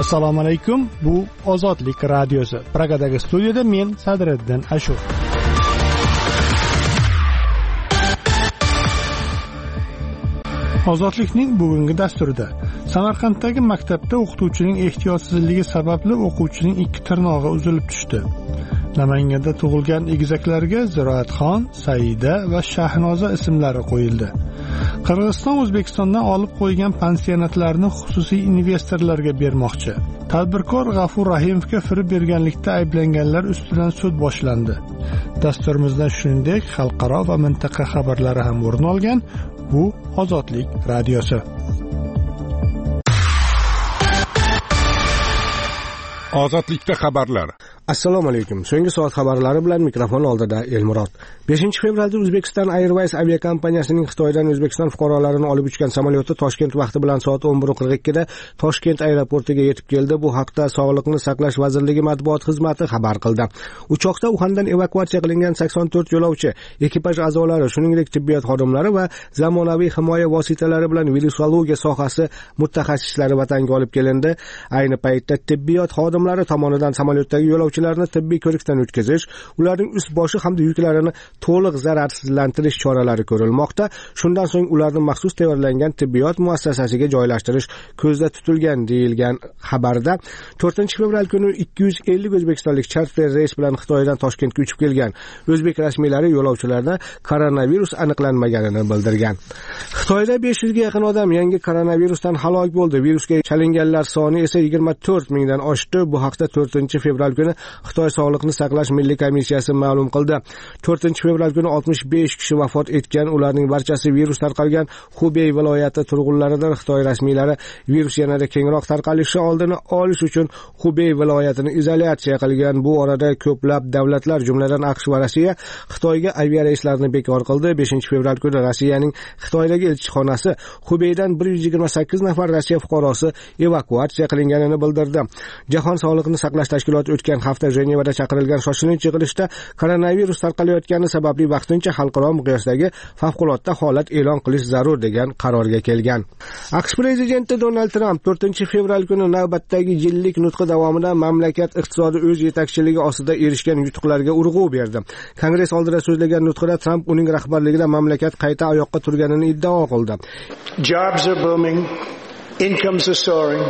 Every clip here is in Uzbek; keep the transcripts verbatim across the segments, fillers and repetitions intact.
Assalomu alaykum. Bu Ozodlik radiosi. Pragadagi studiyada men Sadriddin Ashur. Ozodlikning bugungi dasturida Samarqanddagi maktabda o'qituvchining ehtiyotsizligi sababli o'quvchining ikki tirnog'i uzilib tushdi. Namanganda tug'ilgan egizaklarga Ziroatxon, Saida va Shahnoza ismlari qo'yildi. Qirg'iziston O'zbekistondan olib qo'ygan pansionatlarni xususiy investorlarga bermoqchi. Tadbirkor G'afur Rahimovga firib berganlikda ayblanganlar ustidan sud boshlandi. Dasturimizda shuningdek xalqaro va mintaqa xabarlari ham o'rin olgan. Bu Ozodlik radiosi. Ozodlikda xabarlar. Assalomu alaykum. So'nggi soat xabarlari bilan mikrofon oldida Elmurod. beshinchi fevralda Uzbekistan Airways aviakompaniyasining Xitoydan O'zbekiston fuqarolarini olib uchgan samolyoti Toshkent vaqti bilan soat o'n bir qirq ikkida Toshkent aeroportiga yetib keldi. Bu haqda Sog'liqni saqlash vazirligi matbuot xizmati xabar qildi. Uchoqda Uxandan evakuatsiya qilingan sakson to'rt yo'lovchi, ekipaj a'zolari, shuningdek tibbiyot xodimlari va zamonaviy himoya vositalari bilan virusologiya sohasi mutaxassislari vatanga olib kelindi. Ayni paytda tibbiyot xodimlari tomonidan samolyotdagi yo'lovchilarni tibbiy ko'rikdan o'tkazish, ularning ust boshi hamda yuklarini to'liq zararsizlantirish choralari ko'rilmoqda. Shundan so'ng ularni maxsus tayyorlangan tibbiyot muassasasiga joylashtirish ko'zda tutilgan deyilgan xabarda. to'rtinchi fevral kuni ikki yuz ellik o'zbekistonlik charter reys bilan Xitoydan Toshkentga uchib kelgan o'zbek rasmiylari yo'lovchilarda koronavirus aniqlanmaganini bildirgan. Xitoyda besh yuzga yaqin odam yangi koronavirusdan halok bo'ldi. Virusga chalinganlar soni esa yigirma to'rt mingdan oshdi. Bu haqda to'rtinchi fevral kuni Xitoy Sog'liqni saqlash milliy komissiyasi ma'lum qildi. to'rtinchi fevral kuni oltmish besh kishi vafot etgan, ularning barchasi virus tarqalgan Xubey viloyati turg'unlaridan. Xitoy rasmiylari virus yanada kengroq tarqalishi oldini olish uchun Xubey viloyatini izolyatsiya qilgan. Bu orada ko'plab davlatlar, jumladan AQSh va Rossiya Xitoyga aviareyslarni bekor qildi. beshinchi fevral kuni Rossiyaning Xitoydagi elchixonasi Xubeydan bir yuz yigirma sakkiz nafar Rossiya fuqarosi evakuatsiya qilinganini bildirdi. Jahon Sog'liqni saqlash tashkiloti o'tgan hafta Jenevada chaqirilgan shoshilinch yig'ilishda koronavirus tarqalayotgani sababli vaqtincha xalqaro miqyosdagi favqulodda holat e'lon qilish zarur degan qarorga kelgan. AQSh prezidenti Donald Tramp to'rtinchi fevral kuni navbatdagi yillik nutqi davomida mamlakat iqtisodi o'z yetakchiligi ostida erishgan yutuqlarga urg'u berdi. Kongress oldida so'zlagan nutqida Tramp uning rahbarligida mamlakat qayta oyoqqa turganini iddao qildi. Jobs are booming, incomes are soaring.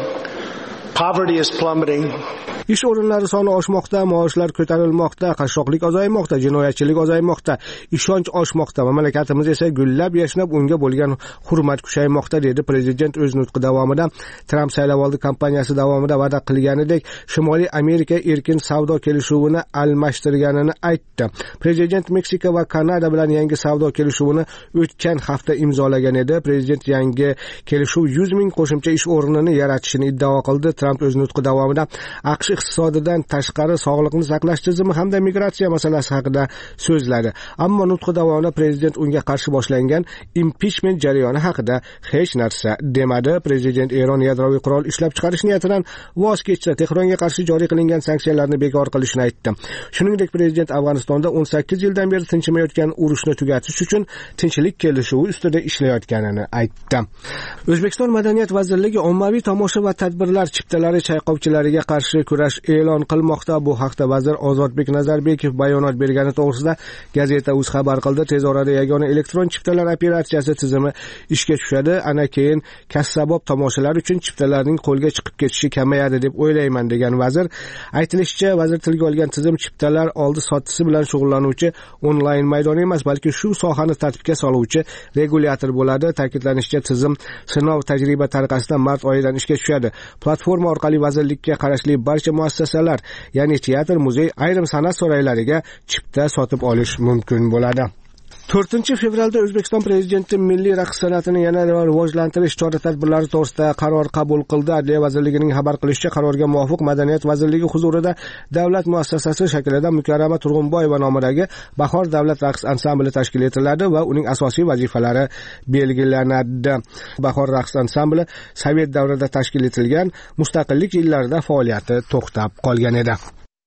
Poverty is plummeting. Ish o'rinlari soni oshmoqda, maoshlar ko'tarilmoqda, qashshoqlik ozaymoqda, jinoyatchilik ozaymoqda, ishonch oshmoqda. Mamlakatimiz esa gullab yashnab, unga bo'lgan hurmat kuchaymoqda dedi prezident o'z nutqi davomida. Tramp saylovoldi kampaniyasi davomida va'da qilganidek Shimoliy Amerika erkin savdo kelishuvini almashtirganini aytdi. Prezident Meksika va Kanada bilan yangi savdo kelishuvini o'tgan hafta imzolagan edi. Prezident yangi kelishuv yuz ming qo'shimcha ish o'rnini yaratishini iddao qildi. Tramp o'z nutqi davomida AQSh iqtisodidan tashqari sog'liqni saqlash tizimi hamda migratsiya masalasi haqida so'zladi. Ammo nutqi davomida prezident unga qarshi boshlangan impichment jarayoni haqida hech narsa demadi. Prezident Eron yadroviy qurol ishlab chiqarish niyatidan voz kechsa, Tehronga qarshi joriy qilingan sanksiyalarni bekor qilishini aytdi. Shuningdek, prezident Afg'onistonda o'n sakkiz yildan beri tinchimayotgan urushni tugatish uchun tinchlik kelishuvi ustida ishlayotganini aytdi. O'zbekiston Madaniyat vazirligi ommaviy tomosha va tadbirlar chiptalari chayqovchilariga qarshi kurash e'lon qilmoqda. Bu haqda vazir Ozodbek Nazarbekov bayonot bergani to'g'risida gazeta Uz xabar qildi. Tez orada yagona elektron chiptalar operatsiyasi tizimi ishga tushadi. Ana keyin kassabob tomoshalar uchun chiptalarning qo'lga chiqib ketishi kamayadi deb o'ylayman degan vazir. Aytilishicha, vazir tilga olgan tizim chiptalar oldi sottisi bilan shug'ullanuvchi onlayn maydon emas, balki shu sohani tartibga soluvchi regulyator bo'ladi. Ta'kidlanishicha, tizim sinov tajriba tariqasida mart oyidan ishga tushadi. Platforma orqali vazirlikka qarashli barcha muassasalar, ya'ni teatr, muzey, ayrim san'at saroylariga chipta sotib olish mumkin bo'ladi. to'rtinchi fevralda O'zbekiston prezidenti milliy raqs san'atini yanada rivojlantirish chora-tadbirlari to'g'risida qaror qabul qildi. Adliya vazirligining xabar qilishicha, qarorga muvofiq Madaniyat vazirligi huzurida davlat muassasasi shaklida Mukarrama Turg'unboyeva nomidagi Bahor davlat raqs ansambli tashkil etiladi va uning asosiy vazifalari belgilanadi. Bahor raqs ansambli Sovet davrida tashkil etilgan, mustaqillik yillarida faoliyati to'xtab qolgan edi.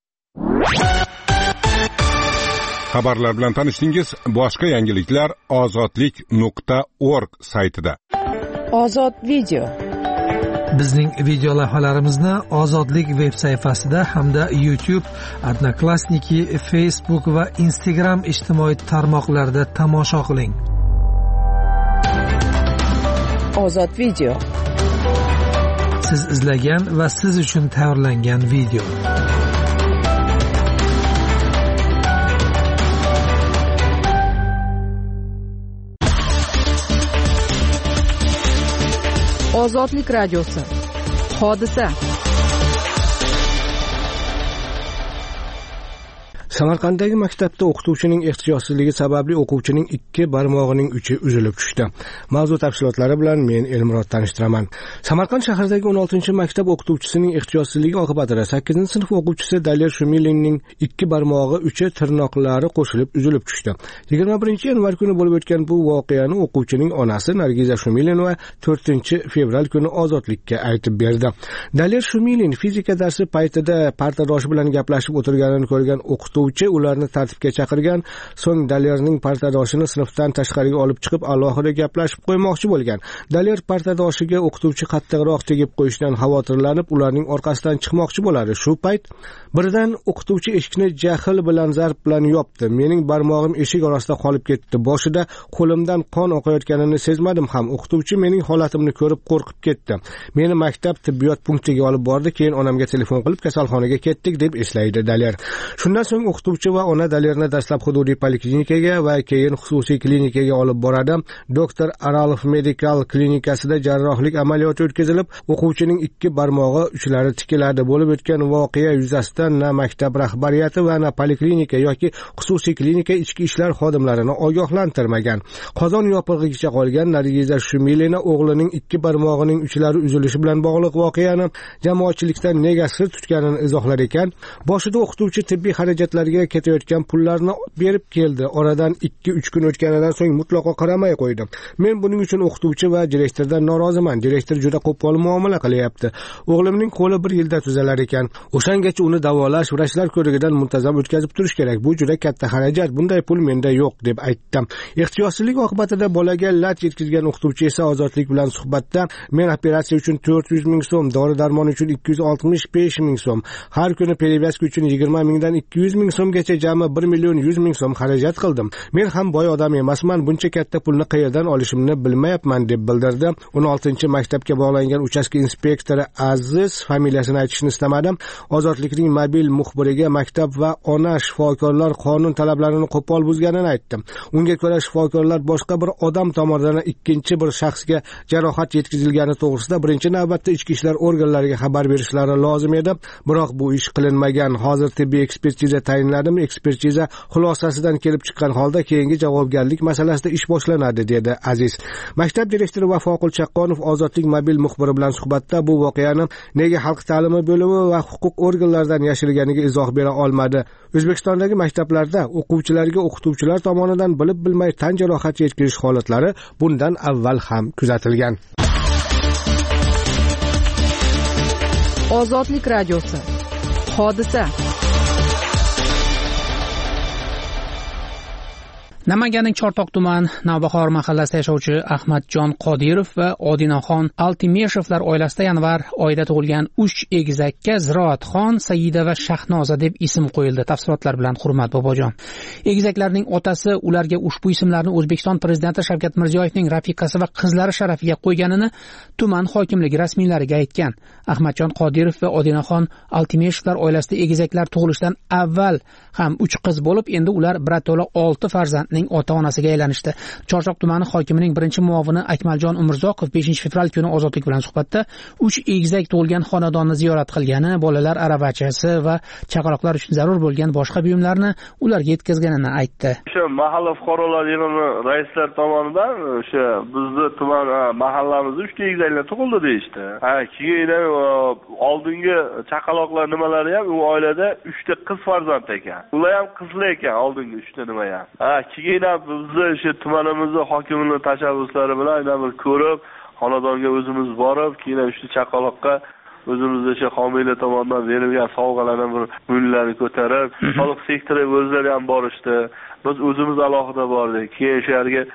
Xabarlar bilan tanishdingiz. Boshqa yangiliklar ozodlik nuqta org saytida. Ozod video. Bizning video lavhalarimizni Ozodlik veb sayfasida hamda YouTube, Odnoklassniki, Facebook va Instagram ijtimoiy tarmoqlarida tomosha qiling. Ozod video. Siz izlagan va siz uchun tayyorlangan video. Ozodlik radiosi. Hodisa. Samarqanddagi maktabda o'qituvchining ehtiyotsizligi sababli o'quvchining ikki barmog'ining uchi uzilib tushdi. Mavzu tafsilotlari bilan men Elmurod tanishtiraman. Samarqand shahridagi o'n oltinchi maktab o'qituvchisining ehtiyotsizligi oqibatida sakkizinchi sinf o'quvchisi Daler Shumilinning ikki barmog'i uchi tirnoqlari qo'shilib uzilib tushdi. yigirma birinchi yanvar kuni bo'lib o'tgan bu voqeani o'quvchining onasi Nargiza Shumilinova to'rtinchi fevral kuni Ozodlikka aytib berdi. Daler Shumilin fizika darsi paytida partadoshi bilan gaplashib o'tirganini ko'rgan o'qituvchi ularni tartibga chaqirgan, so'ng Dalerning partadoshini sinfdan tashqariga olib chiqib alohida gaplashib qo'ymoqchi bo'lgan. Daler partadoshiga o'qituvchi qattiqroq tegib qo'yishdan xavotirlanib, ularning orqasidan chiqmoqchi bo'ladi. Shu payt birdan o'qituvchi eshikni jahl bilan zarb bilan yopdi. Mening barmog'im eshik orasida qolib ketdi. Boshida qo'limdan qon oqayotganini sezmadim ham. O'qituvchi mening holatimni ko'rib qo'rqib ketdi. Meni maktab tibbiyot punktiga olib bordi, keyin onamga telefon qilib kasalxonaga ketdik deb eslaydi Daler. Shundan so'ng o'qituvchi va ona Dalerni dastlab hududiy poliklinikaga va keyin xususiy klinikaga olib boradi. Doktor Aralov Medical klinikasida jarrohlik amaliyoti o'tkazilib, o'quvchining ikki barmog'i uchlari tikiladi. Bo'lib o'tgan voqea yuzasidan na maktab rahbariyati va na poliklinika yoki xususiy klinika ichki ishlar xodimlarini ogohlantirmagan. Qozon yopig'icha qolgan Nargiza Shumilina o'g'lining ikki barmog'ining uchlari uzilishi bilan bog'liq voqeani jamoatchilikdan nega sir tutganini izohlar ekan. Boshida o'qituvchi tibbiy xarajatlarga ketayotgan pullarni berib keldi. Oradan ikki uch kun o'tganidan so'ng mutlaqo qaramay qo'ydi. Men buning uchun o'qituvchi va direktordan noroziman. Direktor juda qo'pol muomala qilyapti. O'g'limning qo'li bir yilda tuzalar ekan. O'shangacha uni davolash, vrachlar ko'rigidan muntazam o'tkazib turish kerak. Bu juda katta xarajat. Bunday pul menda yo'q deb aytdim. Ehtiyotsizlik oqibatida bolaga lat yetkazgan o'qituvchi esa Ozodlik bilan suhbatda men operatsiya uchun to'rt yuz ming so'm, dori-darmon uchun ikki yuz oltmish besh ming so'm, har kuni perevazka uchun yigirma mingdan ikki yuz ming so'mgacha jami bir million yuz ming so'm xarajat qildim. Men ham boy odam emasman, buncha katta pulni qayerdan olishimni bilmayapman deb bildirdi. o'n oltinchi maktabga bog'langan uchastka inspektori Aziz familiyasini aytishni istamadim. Ozodlikning mobil muxbiriga maktab va ona shifokorlar qonun talablarini qo'pol buzganini aytdim. Unga ko'ra shifokorlar boshqa bir odam tomonidan ikkinchi bir shaxsga jarohat yetkazilgani to'g'risida birinchi navbatda ichki ishlar organlariga xabar berishlari lozim edi. Biroq bu ish qilinmagan. Hozir tibbiy ekspertiza tayinladimi? Ekspertiza xulosasidan kelib chiqqan holda keyingi javobgarlik masalasida ish boshlanadi, dedi Aziz. Maktab direktori Vafoqul Chaqqonov Ozodlik mobil muxbiri bilan suhbatda bu voqeani nega xalq ta'limi bo'limi va huquq organlaridan yashirganiga izoh bera olmadi. O'zbekistondagi maktablarda o'quvchilarga o'qituvchilar tomonidan bilib bilmay tan jarohati yetkazish holatlari bundan avval ham kuzatilgan. Ozodlik radiosi. Hodisa. Namanganning Chortoq tuman Navbahor mahallasida yashovchi Ahmadjon Qodirov va Odinaxon Altimeshevlar oilasida yanvar oyida tug'ilgan uch egizakka Ziroatxon, Saida va Shahnoza deb ism qo'yildi. Tafsilotlar bilan Hurmat Bobojon. Egizaklarning otasi ularga ushbu ismlarni O'zbekiston prezidenti Shavkat Mirziyoyevning rafiqasi va qizlari sharafiga qo'yganini tuman hokimligi rasmiylariga aytgan. Ahmadjon Qodirov va Odinaxon Altimeshevlar oilasida egizaklar tug'ilishidan avval ham uch qiz bo'lib, endi ular birato'la olti farzand ota-onasiga aylanishdi. Chortoq tumani hokimining birinchi muovini Akmaljon Umurzoqov beshinchi fevral kuni Ozodlik bilan suhbatda uch egizak tug'ilgan xonadonni ziyorat qilgani, bolalar aravachasi va chaqaloqlar uchun zarur bo'lgan boshqa buyumlarni ularga yetkazganini aytdi. O'sha mahalla fuqarolar yig'ini raislar tomonidan o'sha bizni tuman mahallamizda uchta egizaklar tug'ildi deyishdi. Ha, keyin oldingi chaqaloqlar nimalari ham u oilada uchta qiz farzand ekan. Ular ham qizlar ekan, oldingi uchta nima ham. Ha, keyin bizni o'sha tumanimizning hokimining tashabbuslari bilan aynan bir ko'rib, xonadonga o'zimiz borib, keyin uchta chaqaloqqa o'zimizda o'sha homiylar tomonidan berilgan sovg'alardan bir mullarni ko'tarib, soliq sektori o'zlari ham borishdi. Biz o'zimiz alohida bordik. Keyin o'sha yerga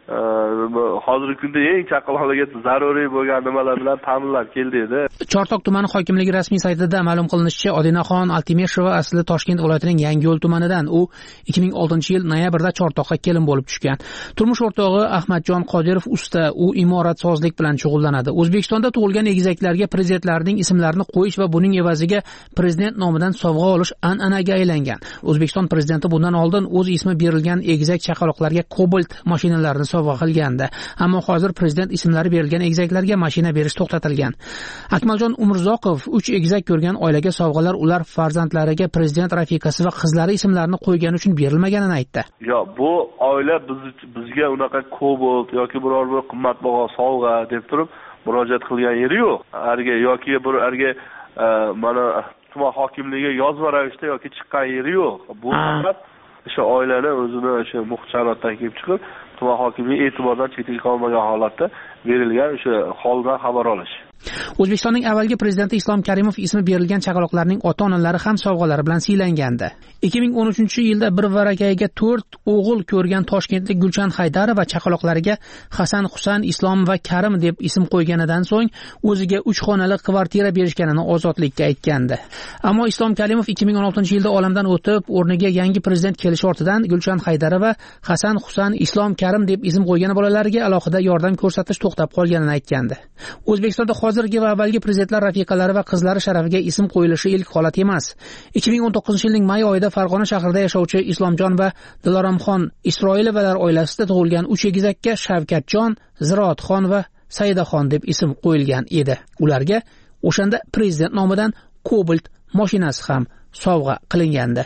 hozirgi kunda eng chaqaloqlarga zaruriy bo'lgan nimalar bilan ta'minlab keldi edi. Chortoq tumani hokimligi rasmiy saytida ma'lum qilinishicha, Odinaxon Altimeshova asli Toshkent viloyatining Yangiyo'l tumanidan. U ikki ming oltinchi yil noyabrda Chortoqqa kelin bo'lib tushgan. Turmush o'rtog'i Ahmadjon Qodirov usta, u imoratsozlik bilan shug'ullanadi. O'zbekistonda tug'ilgan egizaklarga prezidentlarning ismlarini qo'yish va buning evaziga prezident nomidan sovg'a olish an'anaga aylangan. O'zbekiston prezidenti bundan oldin o'z ismi berilgan egizak chaqaloqlarga Cobalt mashinalarini sovg'a qilgandi. Ammo hozir prezident ismlari berilgan egizaklarga mashina berish to'xtatilgan. Akmaljon Umurzoqov uch egizak ko'rgan oilaga sovg'alar ular farzandlariga prezident rafiqasi va qizlari ismlarini qo'ygani uchun berilmaganini aytdi. Yo, bu oila biz bizga unaqa Cobalt yoki biror bir qimmatbaho sovg'a deb turib murojaat qilgan yeri yo'q. Arga yoki bir arga mana tuman hokimligiga yozma ravishda yoki chiqqan yeri yo'q. Bu faqat o'sha oilani o'zini o'sha muhtaratdan kelib chiqib tuman hokimligi e'tibordan chetga qolmagan holatda berilgan o'sha holdan xabar olish. O'zbekistonning avvalgi prezidenti Islom Karimov ismi berilgan chaqaloqlarning ota-onalari ham sovg'alari bilan siylangandi. ikki ming o'n uchinchi yilda bir varakayiga to'rt o'g'il ko'rgan toshkentlik Gulchan Haydarova chaqaloqlariga Hasan, Husan, Islom va Karim deb ism qo'yganidan so'ng o'ziga uch xonali kvartira berishganini Ozodlikka aytgandi. Ammo Islom Karimov ikki ming o'n oltinchi yilda olamdan o'tib, o'rniga yangi prezident kelish ortidan Gulchan Haydarova Hasan, Husan, Islom, Karim deb ism qo'ygan bolalariga alohida yordam ko'rsatish to'xtab qolganini aytgandi. O'zbekistonda hozirgi va avvalgi prezidentlar rafiqalari va qizlari sharafiga ism qo'yilishi ilk holat emas. ikki ming o'n to'qqizinchi yilning may oyida Farg'ona shahrida yashovchi Islomjon va Diloromxon Isroilovalar oilasida tug'ilgan uch egizakka Shavkatjon, Ziroatxon va Saidaxon deb ism qo'yilgan edi. Ularga o'shanda prezident nomidan Cobalt mashinasi ham sovg'a qilingandi.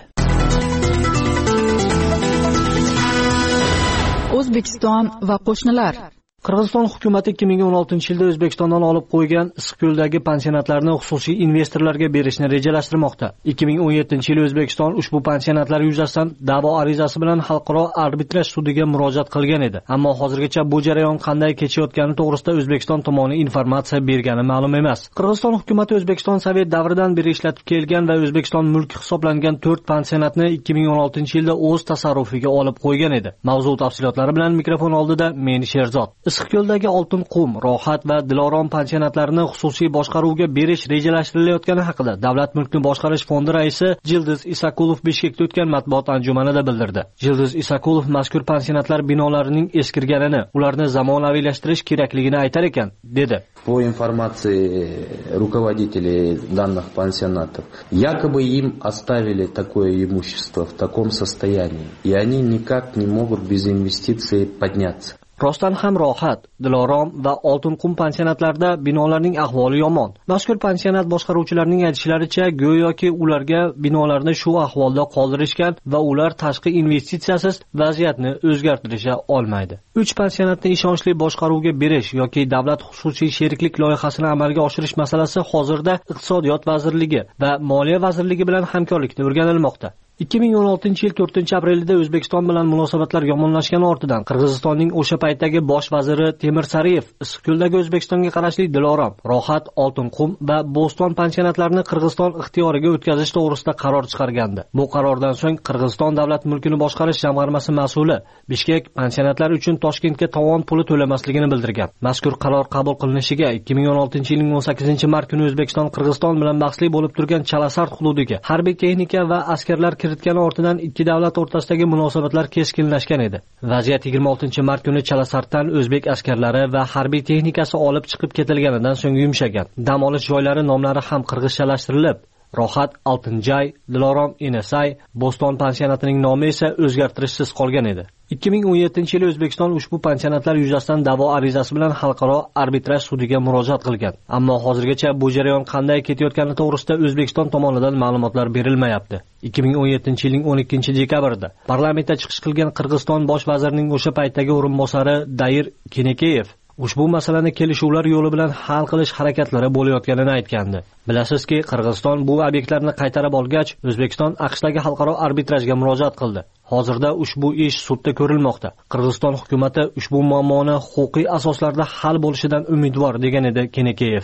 O'zbekiston va qo'shnilar. Qirg'iziston hukumati ikki ming o'n oltinchi yilda O'zbekistondan olib qo'ygan Issiqko'ldagi pensionatlarni xususiy investorlarga berishni rejalashtirmoqda. ikki ming o'n yettinchi yil O'zbekiston ushbu pensionatlar yuzasidan da'vo arizasi bilan xalqaro arbitraj sudiga murojaat qilgan edi. Ammo hozirgacha bu jarayon qanday kechayotgani to'g'risida O'zbekiston tomoni informatsiya bergani ma'lum emas. Qirg'iziston hukumati O'zbekiston Sovet davridan beri ishlatib kelgan va O'zbekiston mulki hisoblangan to'rt pensionatni ikki ming o'n oltinchi yilda o'z tasarrufiga olib qo'ygan edi. Mavzu tafsilotlari bilan mikrofon oldida men Sherzod. Issiqko'ldagi Oltin Qum, Rohat va Dilorom pensionatlarini xususiy boshqaruvga berish rejalashtirilayotgani haqida Davlat mulkni boshqarish fondi raisi Jildiz Isakulov Bishkekda o'tgan matbuot anjumanida bildirdi. Jildiz Isakulov mazkur pensionatlar binolarining eskirganini, ularni zamonaviylashtirish kerakligini aytar ekan, dedi. По информации руководителей данных пансионатов, якобы им оставили такое имущество в таком состоянии, и они никак не могут без инвестиций подняться. Rostdan ham Rohat, Dilorom va Oltin Qum pensionatlarida binolarning ahvoli yomon. Mazkur pensionat boshqaruvchilarining aytishlaricha, go'yoki ularga binolarni shu ahvolda qoldirishgan va ular tashqi investitsiyasiz vaziyatni o'zgartirisha olmaydi. uch pensionatni ishonchli boshqaruvga berish yoki davlat xususiy sheriklik loyihasini amalga oshirish masalasi hozirda Iqtisodiyot vazirligi va Moliya vazirligi bilan hamkorlikda o'rganilmoqda. ikki ming o'n oltinchi yil to'rtinchi aprelda O'zbekiston bilan munosabatlar yomonlashgani ortidan Qirg'izistonning o'sha paytdagi bosh vaziri Temir Sariyev Issiqko'ldagi O'zbekistonga qarashli Dilorom, Rohat, Oltin Qum va Bo'ston pensionatlarini Qirg'iziston ixtiyoriga o'tkazish to'g'risida qaror chiqargandi. Bu qarordan so'ng Qirg'iziston davlat mulkini boshqarish jamg'armasi mas'uli Bishkek pensionatlar uchun Toshkentga tovon puli to'lamasligini bildirgan. Mazkur qaror qabul qilinishiga ikki ming o'n oltinchi yilning o'n sakkizinchi mart kuni O'zbekiston Qirg'iziston bilan bahsli bo'lib turgan Chalasart hududiga harbiy texnika va askarlar kiritgani ortidan ikki davlat o'rtasidagi munosabatlar keskinlashgan edi. Vaziyat yigirma oltinchi mart kuni Chalasartdan o'zbek askarlari va harbiy texnikasi olib chiqib ketilganidan so'ng yumshagan. Dam olish joylari nomlari ham qirg'izchalashtirilib, Rohat Altinjay, Dilorom Enesay, Bo'ston pensionatining nomi esa o'zgartirishsiz qolgan edi. ikki ming o'n yettinchi yil O'zbekiston ushbu pensionatlar yuzasidan da'vo arizasi bilan xalqaro arbitraj sudiga murojaat qilgan. Ammo hozirgacha bu jarayon qanday ketayotgani to'g'risida O'zbekiston tomonidan ma'lumotlar berilmayapti. ikki ming o'n yettinchi yilning o'n ikkinchi dekabrida parlamentda chiqish qilgan Qirg'iziston bosh vazirining o'sha paytdagi o'rinbosari Dair Kenekeyev ushbu masalani kelishuvlar yo'li bilan hal qilish harakatlari bo'layotganini aytgandi. Bilasizki, Qirg'iziston bu obyektlarni qaytarib olgach, O'zbekiston AQShdagi xalqaro arbitrajga murojaat qildi. Hozirda ushbu ish sudda ko'rilmoqda. Qirg'iziston hukumatı ushbu muammoni huquqiy asoslarda hal bo'lishidan umidvor, degan edi Kenekeyev.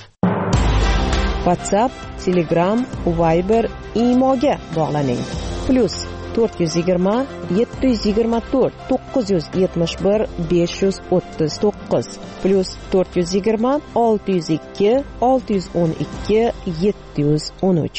WhatsApp, Telegram, Viber, Imoga bog'laning. Plus to'rt yuz yigirma yetti yuz yigirma to'rt to'qqiz yuz yetmish bir besh yuz o'ttiz to'qqiz plus to'rt yuz yigirma olti yuz ikki olti yuz o'n ikki yetti yuz o'n uch.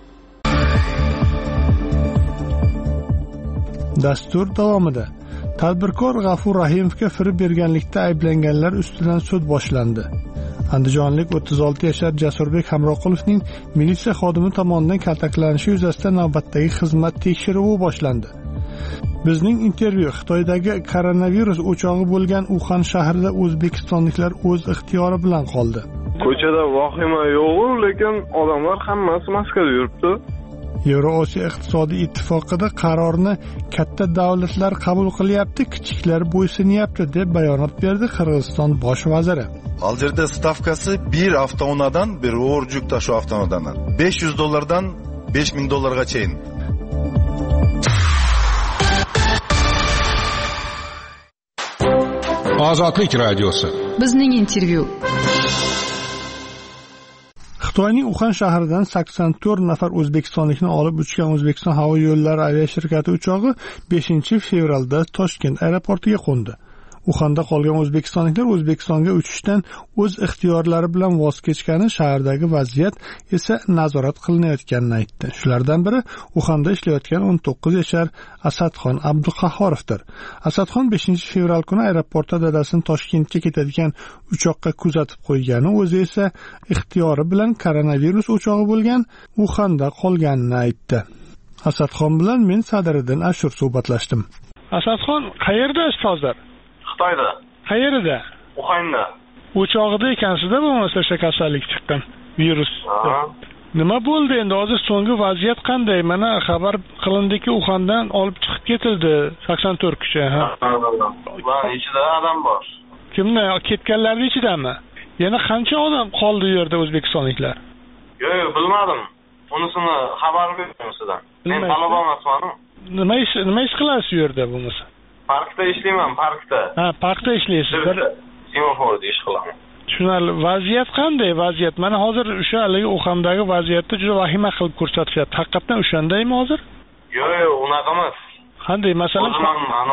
Dastur davomida tadbirkor G'afur Rahimovga firib berganlikda ayblanganlar ustidan sud boshlandi. Andijonlik o'ttiz olti yashar Jasurbek Hamroqulovning militsiya xodimi tomonidan kaltaklanishi yuzasidan navbatdagi xizmat tekshiruvi boshlandi. Bizning intervyu Xitoydagi koronavirus o'chog'i bo'lgan Uxan shahrida o'zbekistonliklar o'z ixtiyori bilan qoldi. Ko'chada vahima yo'q, lekin odamlar hammasi maskada yuribdi. Yevrosiyo iqtisodiy ittifoqida qarorni katta davlatlar qabul qilyapti, kichiklar bo'ysunyapti deb bayonot berdi Qirg'iziston bosh vaziri. Aljerda stavkasi bir avtounadan bir o'rjuk tashu avtounadan besh yuz dollardan besh ming dollarga chayin. Ozodlik radiosi. Bizning intervyu. Xitoyning Uxan shahridan sakson to'rt nafar o'zbekistonlikni olib uchgan O'zbekiston havo yo'llari aviashirkati uchog'i beshinchi fevralda Toshkent aeroportiga qo'ndi. Uxanda qolgan o'zbekistonliklar O'zbekistonga uchishdan o'z ixtiyorlari bilan voz kechgani, shahardagi vaziyat esa nazorat qilinayotganini aytdi. Shulardan biri Uxanda ishlayotgan o'n to'qqiz yashar Asadxon Abduqahhorovdir. Asadxon beshinchi fevral kuni aeroportda dadasini Toshkentga ketadigan uchoqqa kuzatib qo'ygani, o'zi esa ixtiyori bilan koronavirus o'chog'i bo'lgan Uxanda qolganini aytdi. Asadxon bilan men Sadiriddin Ashur suhbatlashdim. Asadxon, qayerdasiz hozir? Xitoyda. Qayerda? Uxanda. O'chog'ida ekansizda bo'lmasa o'sha kasallik chiqqan virus. Nima bo'ldi endi? Hozir so'nggi vaziyat qanday? Mana xabar qilindiki, Uxandan olib chiqib ketildi sakson to'rt kishi. Ha. Va ichida odam bor. Kimni? Ketganlarning ichidami? Yana qancha odam qoldi u yerda o'zbekistonliklar? Yo'q, yo'q, bilmadim. Unisini xabar berdim sizdan. Men talaba emasman. Nima ish, nima ish qilasiz u yerda bo'lmasa? Parkda ishlayman, parkda. Ha, parkda ishlaysiz. Semaforda ish qilaman. Tushunarli. Vaziyat qanday vaziyat? Mana hozir o'sha haligi Uxandagi vaziyatni juda vahima qilib ko'rsatishyapti. Haqiqatan o'shandaymi hozir? Yo'q, yo'q, unaqa emas. Qanday, masalan? Mana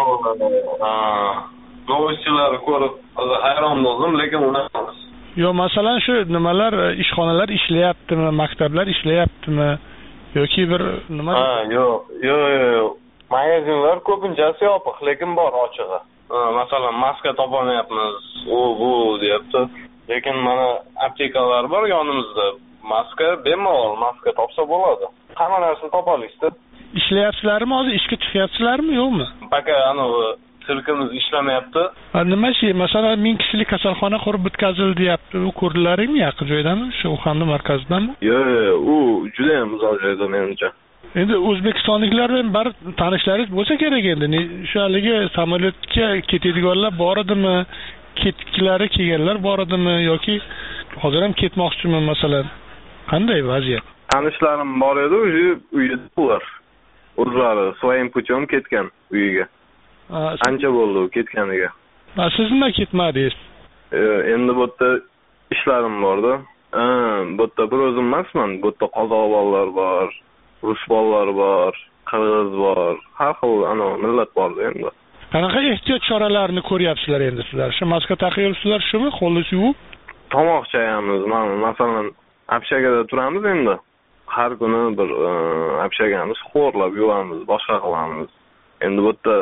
novostchilar ko'rib hayron bo'ldim, lekin unaqa emas. Yo, masalan shu nimalar, ishxonalar ishlayaptimi, maktablar ishlayaptimi yoki bir nima? Ha, yo'q, yo'q, yo'q. Magazinlar ko'pinchasi yopiq, lekin bor ochig'i. Masalan, maska topolmayapmiz, u bu deyapti. Lekin mana aptekalar bor yonimizda. Maska bemalol, maska topsa bo'ladi. Hamma narsani topolishdi. Ishlayapsizlarmi hozir? Ishga chiqyapsizlarmi, yo'qmi? Paka anavi sirkimiz ishlamayapti. Nimachi, masalan, ming kishilik kasalxona qurib bitkazildi deyapti. U ko'rdilaringmi yaqin joydami? Shu Uxanda markazidami? Yo'q, u juda ham uzoq joyda menimcha. Endi o'zbekistonliklar bilan bir tanishlaringiz bo'lsa kerak endi. Shu haligi samolyotga ketadiganlar bor edimi? Ketgilari kelganlar bor edimi yoki hozir ham ketmoqchimi masalan? Qanday vaziyat? Tanishlarim bor edi, o'sha uyda ular. O'zlari своим путем ketgan uyiga. Ancha bo'ldi ketganiga. Siz nima ketmadingiz? Endi bu yerda ishlarim borda. Ha, bu yerda bir o'zim emasman, bu yerda qozoqlar bor. Rus bolalar bor, qirg'iz bor, har xil ana millat bor endi. Qanaqa ehtiyot choralarini ko'ryapsizlar endi sizlar? Shu maska taqiyapsizlar shumi? Qo'lni yuvib? Tomoq chayamiz. Masalan, общагada turamiz endi. Har kuni bir общagamiz xo'rlab yuvamiz, boshqa qilamiz. Endi bu yerda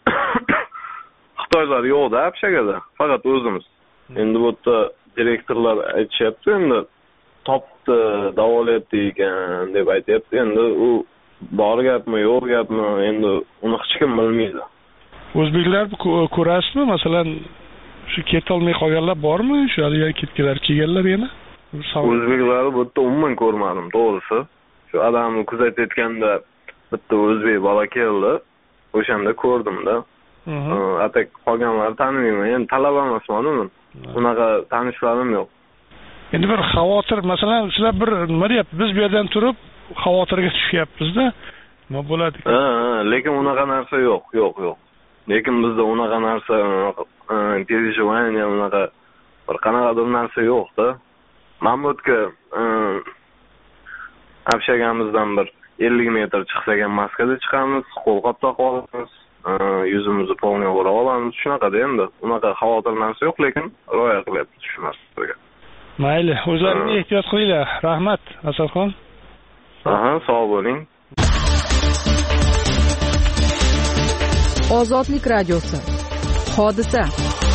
Xitoylar yo'qda общagada, faqat o'zimiz. Endi bu yerda direktorlar aytishyapti endi topdi, davolayapti ekan deb aytyapti. Endi u bor gapmi, yo'q gapmi, endi uni hech kim bilmaydi. O'zbeklar ko'rasizmi? Masalan, shu ketolmay qolganlar bormi? Shu haliga ketganlar, kelganlar yana? O'zbeklarni bu yerda umuman ko'rmadim, to'g'risi. Shu odamni kuzatayotganda bitta o'zbek bola keldi. O'shanda ko'rdim-da. Atak qolganlarni tanimayman. Endi talaba emasman men. Unaqa tanishlarim yo'q. Endi bir xavotir, masalan, sizlar bir nima deyapti? Biz bu yerdan turib xavotirga tushyapmiz-da. Nima bo'ladi? Ha, lekin unaqa narsa yo'q, yo'q, yo'q. Lekin bizda unaqa narsa, переживание unaqa bir qanaqadir narsa yo'q-da. Mahmudga общаgamizdan bir ellik metr chiqsak ham maskada chiqamiz, qo'lqop taqib olamiz, yuzimizni polniy o'rab olamiz. Shunaqada endi. Unaqa xavotir narsa yo'q, lekin rioya qilyapmiz shu narsaga. Mayli, o'zlaringiz ehtiyot qilinglar. Rahmat, Asadxon. Aha, sog' bo'ling. Ozodlik radiosi. Hodisa.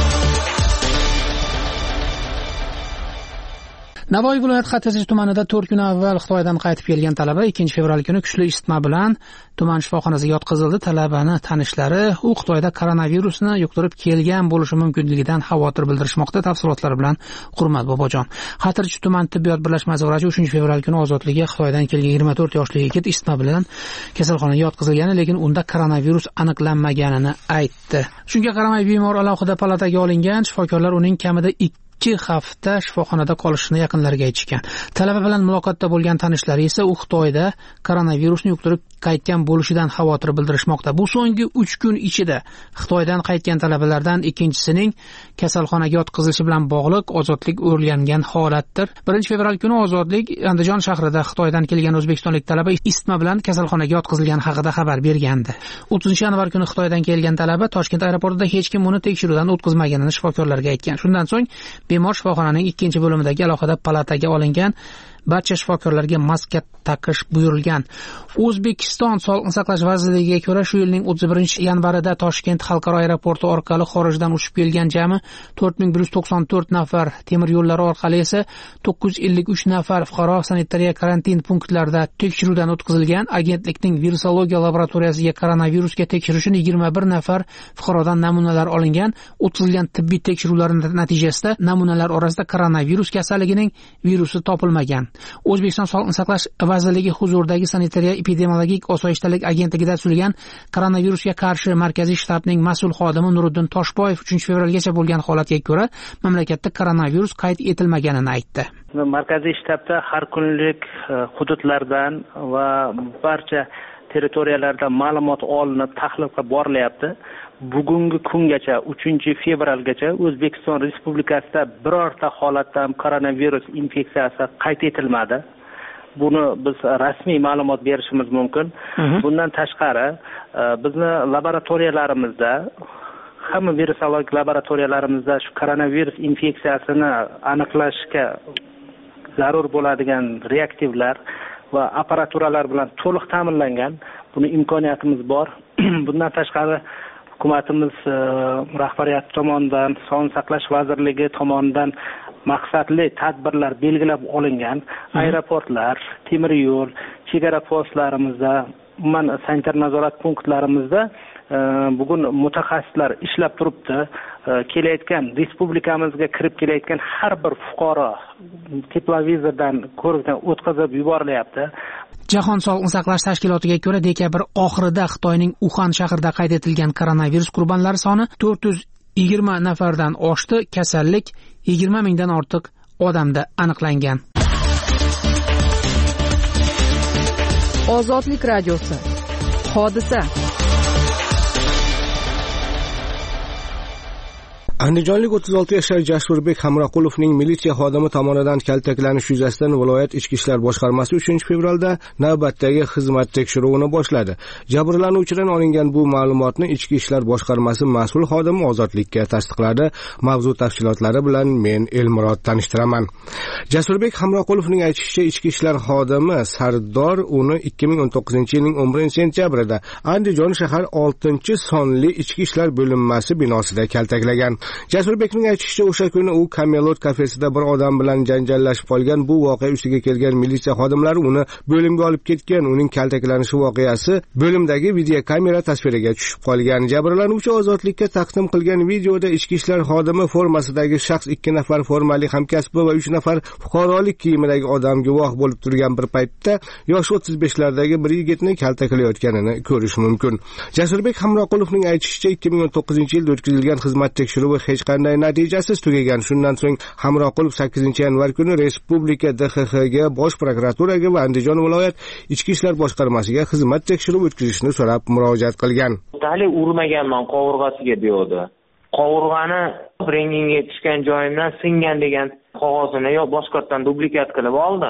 Navoiy viloyati Xatirchi tumanida to'rt kun avval Xitoydan qaytib kelgan talaba ikkinchi fevral kuni kuchli isitma bilan tuman shifoxonasiga yotqizildi. Talabani tanishlari u Xitoyda koronavirusni yuqtirib kelgan bo'lishi mumkinligidan xavotir bildirishmoqda. Tafsilotlar bilan Hurmat Bobojon. Xatirchi tuman tibbiyot birlashmasi vrachi uchinchi fevral kuni ozodlikka Xitoydan kelgan yigirma to'rt yoshli yigit isitma bilan kasalxonaga yotqizilgani, lekin unda koronavirus aniqlanmaganini aytdi. Shunga qaramay bemor alohida palataga olingan. Shifokorlar uning kamida ikki hafta shifoxonada qolishini yaqinlariga aytishgan. Talaba bilan muloqotda bo'lgan tanishlari esa u Xitoyda koronavirusni yuqtirib qaytgan bo'lishidan xavotir bildirishmoqda. Bu so'nggi uch kun ichida Xitoydan qaytgan talabalardan ikkinchisining kasalxonaga yotqizilishi bilan bog'liq ozodlik o'rgangan holatdir. birinchi fevral kuni ozodlik Andijon shahrida Xitoydan kelgan o'zbekistonlik talaba isitma bilan kasalxonaga yotqizilgani haqida xabar bergandi. o'ttizinchi yanvar kuni Xitoydan kelgan talaba Toshkent aeroportida hech kim uni tekshiruvdan o'tkazmaganini shifokorlarga aytgan. Shundan so'ng bemor shifoxonaning ikkinchi bo'limidagi alohida palataga olingan. Barcha shifokorlarga maska taqish buyurilgan. O'zbekiston Sog'liqni saqlash vazirligiga ko'ra, shu yilning o'ttiz birinchi yanvarida Toshkent xalqaro aeroporti orqali xorijdan uchib kelgan jami to'rt ming bir yuz to'qson to'rt nafar, temir yo'llari orqali esa to'qqiz yuz ellik uch nafar fuqaro sanitariya karantin punktlarida tekshiruvdan o'tkazilgan. Agentlikning virusologiya laboratoriyasiga koronavirusga tekshirish uchun yigirma bir nafar fuqarodan namunalar olingan. O'tkazilgan tibbiy tekshiruvlar natijasida namunalar orasida koronavirus kasalligining virusi topilmagan. O'zbekiston Sog'liqni saqlash vazirligi huzuridagi sanitariya epidemiologik osoyishtalik agentligida tuzilgan koronavirusga qarshi markaziy shtabning mas'ul xodimi Nuriddin Toshboyev uchinchi fevralgacha bo'lgan holatga ko'ra mamlakatda koronavirus qayd etilmaganini aytdi. Markaziy shtabda har kunlik hududlardan va barcha territoriyalardan ma'lumot olinib, tahlil qilib borilyapti. Bugungi kungacha uchinchi fevralgacha O'zbekiston Respublikasida birorta holatda ham koronavirus infeksiyasi qayd etilmadi. Buni biz rasmiy ma'lumot berishimiz mumkin. Bundan tashqari, bizni laboratoriyalarimizda, hamma virusologik laboratoriyalarimizda shu koronavirus infeksiyasini aniqlashga zarur bo'ladigan reaktivlar va apparaturalar bilan to'liq ta'minlangan. Buni imkoniyatimiz bor. Bundan tashqari hukumatimiz rahbariyati tomonidan, Sog'liqni saqlash vazirligi tomonidan maqsadli tadbirlar belgilab olingan. Aeroportlar, temir yo'l, chegara postlarimizda, umuman sanitar nazorat punktlarimizda bugun mutaxassislar ishlab turibdi. Kelayotgan respublikamizga kirib kelayotgan har bir fuqaro teplovizordan ko'rikdan o'tkazib yuborilyapti. Jahon Sog'liqni saqlash tashkilotiga ko'ra, dekabr oxirida Xitoyning Uxan shahrida qayd etilgan koronavirus qurbonlari soni to'rt yuz yigirma nafardan oshdi. Kasallik yigirma mingdan ortiq odamda aniqlangan. Ozodlik radiosi. Hodisa. Andijonlik o'ttiz olti yoshli Jasurbek Hamroqulovning militsiya xodimi tomonidan kaltaklanish yuzasidan viloyat ichki ishlar boshqarmasi uchinchi fevralda navbatdagi xizmat tekshiruvini boshladi. Jabrlanuvchidan olingan bu ma'lumotni ichki ishlar boshqarmasi mas'ul xodimi Ozodlikka tasdiqladi. Mavzu tafsilotlari bilan men Elmurod tanishtiraman. Jasurbek Hamroqulovning aytishicha, ichki ishlar xodimi Sardor uni ikki ming o'n to'qqizinchi yilning o'n birinchi sentyabrida Andijon shahar oltinchi sonli ichki ishlar bo'linmasi binosida kaltaklagan. Jasurbekning aytishicha, o'sha kuni u Kamelot kafesida bir odam bilan janjallashib qolgan. Bu voqea ustiga kelgan militsiya xodimlari uni bo'limga olib ketgan. Uning kaltaklanishi voqeasi bo'limdagi videokamera tasviriga tushib qolgan. Jabrlanuvchi Ozodlikka taqdim qilgan videoda ichki ishlar xodimi formasidagi shaxs ikki nafar formali hamkasbi va uch nafar fuqarolik kiyimidagi odam guvoh bo'lib turgan bir paytda yoshi o'ttiz beshlardagi bir yigitni kaltaklayotganini ko'rish mumkin. Jasurbek Hamroqulovning aytishicha, ikki ming o'n to'qqizinchi yilda o'tkazilgan xizmat tekshiruvi hech qanday natijasiz tugagan. Shundan so'ng Hamroqulov sakkizinchi yanvar kuni Respublika D X X ga, Bosh prokuraturaga va Andijon viloyat ichki ishlar boshqarmasiga xizmat tekshiruvi o'tkazishni so'rab murojaat qilgan. Hali urmaganman qovurg'asiga deydi. Qovurg'ani rentgenga tushgan joyimdan singan degan qog'ozini yo boshqatdan dublikat qilib oldi.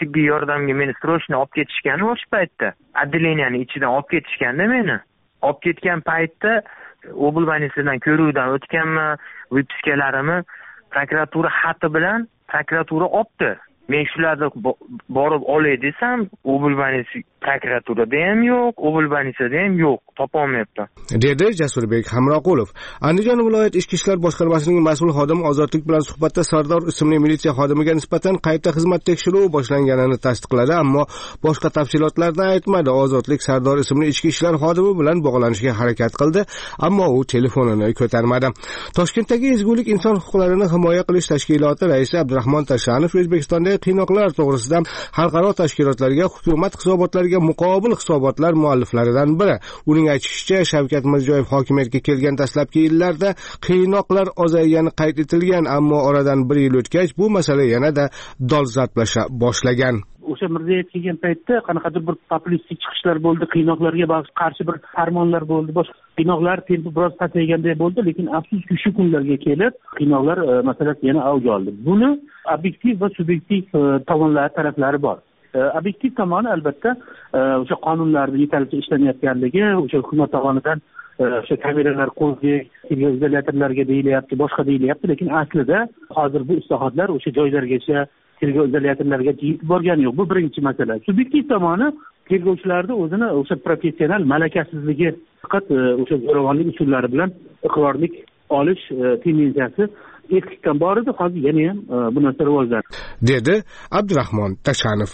tibbiy yordamga meni srochniy olib ketishgan o'sha paytda. Отделениyaning ichidan olib ketishganda meni. Olib ketgan paytda oblbanisiyadan ko'ruvdan o'tganman, vypiskalarimni prokuratura xati bilan prokuratura olibdi. Men shularni borib olay desam, oblbanisiya prokuraturada ham yo'q, oblbanisiyada ham yo'q, topolmayapman, dedi Jasurbek Hamroqulov. Andijon viloyat ichki ishlar boshqarmasining mas'ul xodimi Ozodlik bilan suhbatda Sardor ismli militsiya xodimiga nisbatan qayta xizmat tekshiruvi boshlanganini tasdiqladi, ammo boshqa tafsilotlarni aytmadi. Ozodlik Sardor ismli ichki ishlar xodimi bilan bog'lanishga harakat qildi, ammo u telefonini ko'tarmadi. Toshkentdagi ezgulik inson huquqlarini himoya qilish tashkiloti raisi Abdurahmon Tashanov O'zbekistonda qiynoqlar to'g'risida xalqaro tashkilotlarga, hukumat hisobotlariga muqobil hisobotlar mualliflaridan biri. Uning aytishicha, Shavkat Mirziyoyev hokimiyatga kelgan dastlabki yillarda qiynoqlar ozaygani qayd etilgan, ammo oradan bir yil o'tgach bu masala yanada dolzarblasha boshlagan. O'sha Mirziyoyev kelgan paytda qanaqadir bir populistik chiqishlar bo'ldi, qiynoqlarga qarshi bir farmonlar bo'ldi, boshqa qiynoqlar tempi biroz pasayganday bo'ldi, lekin afsuski shu kunlarga kelib qiynoqlar masalasi yana avj oldi. Buni obyektiv va subyektiv tomonlar, taraflari bor. Obyektiv tomoni albatta o'sha qonunlarning yetarlicha ishlamayotganligi, o'sha hukumat tomonidan o'sha kameralar qo'ydik, izolyatorlarga deyilyapti, boshqa deyilyapti, lekin aslida hozir bu islohotlar o'sha joylargacha, tergov izolyatorlariga yetib borgani yo'q. Bu birinchi masala. Subyektiv tomoni tergovchilarning o'zini o'sha professional malakasizligi, faqat o'sha zo'ravonlik usullari bilan iqrorlik olish tendensiyasi eskidan bor edi, hozir yana ham bu narsa rivojlandi, dedi Abdurahmon Tashanov.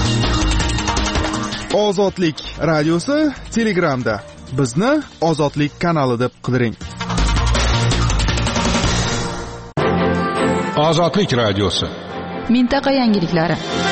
Ozodlik radiosi Telegramda. Bizni Ozodlik kanali deb qidiring. Ozodlik radiosi. Mintaqa yangiliklari.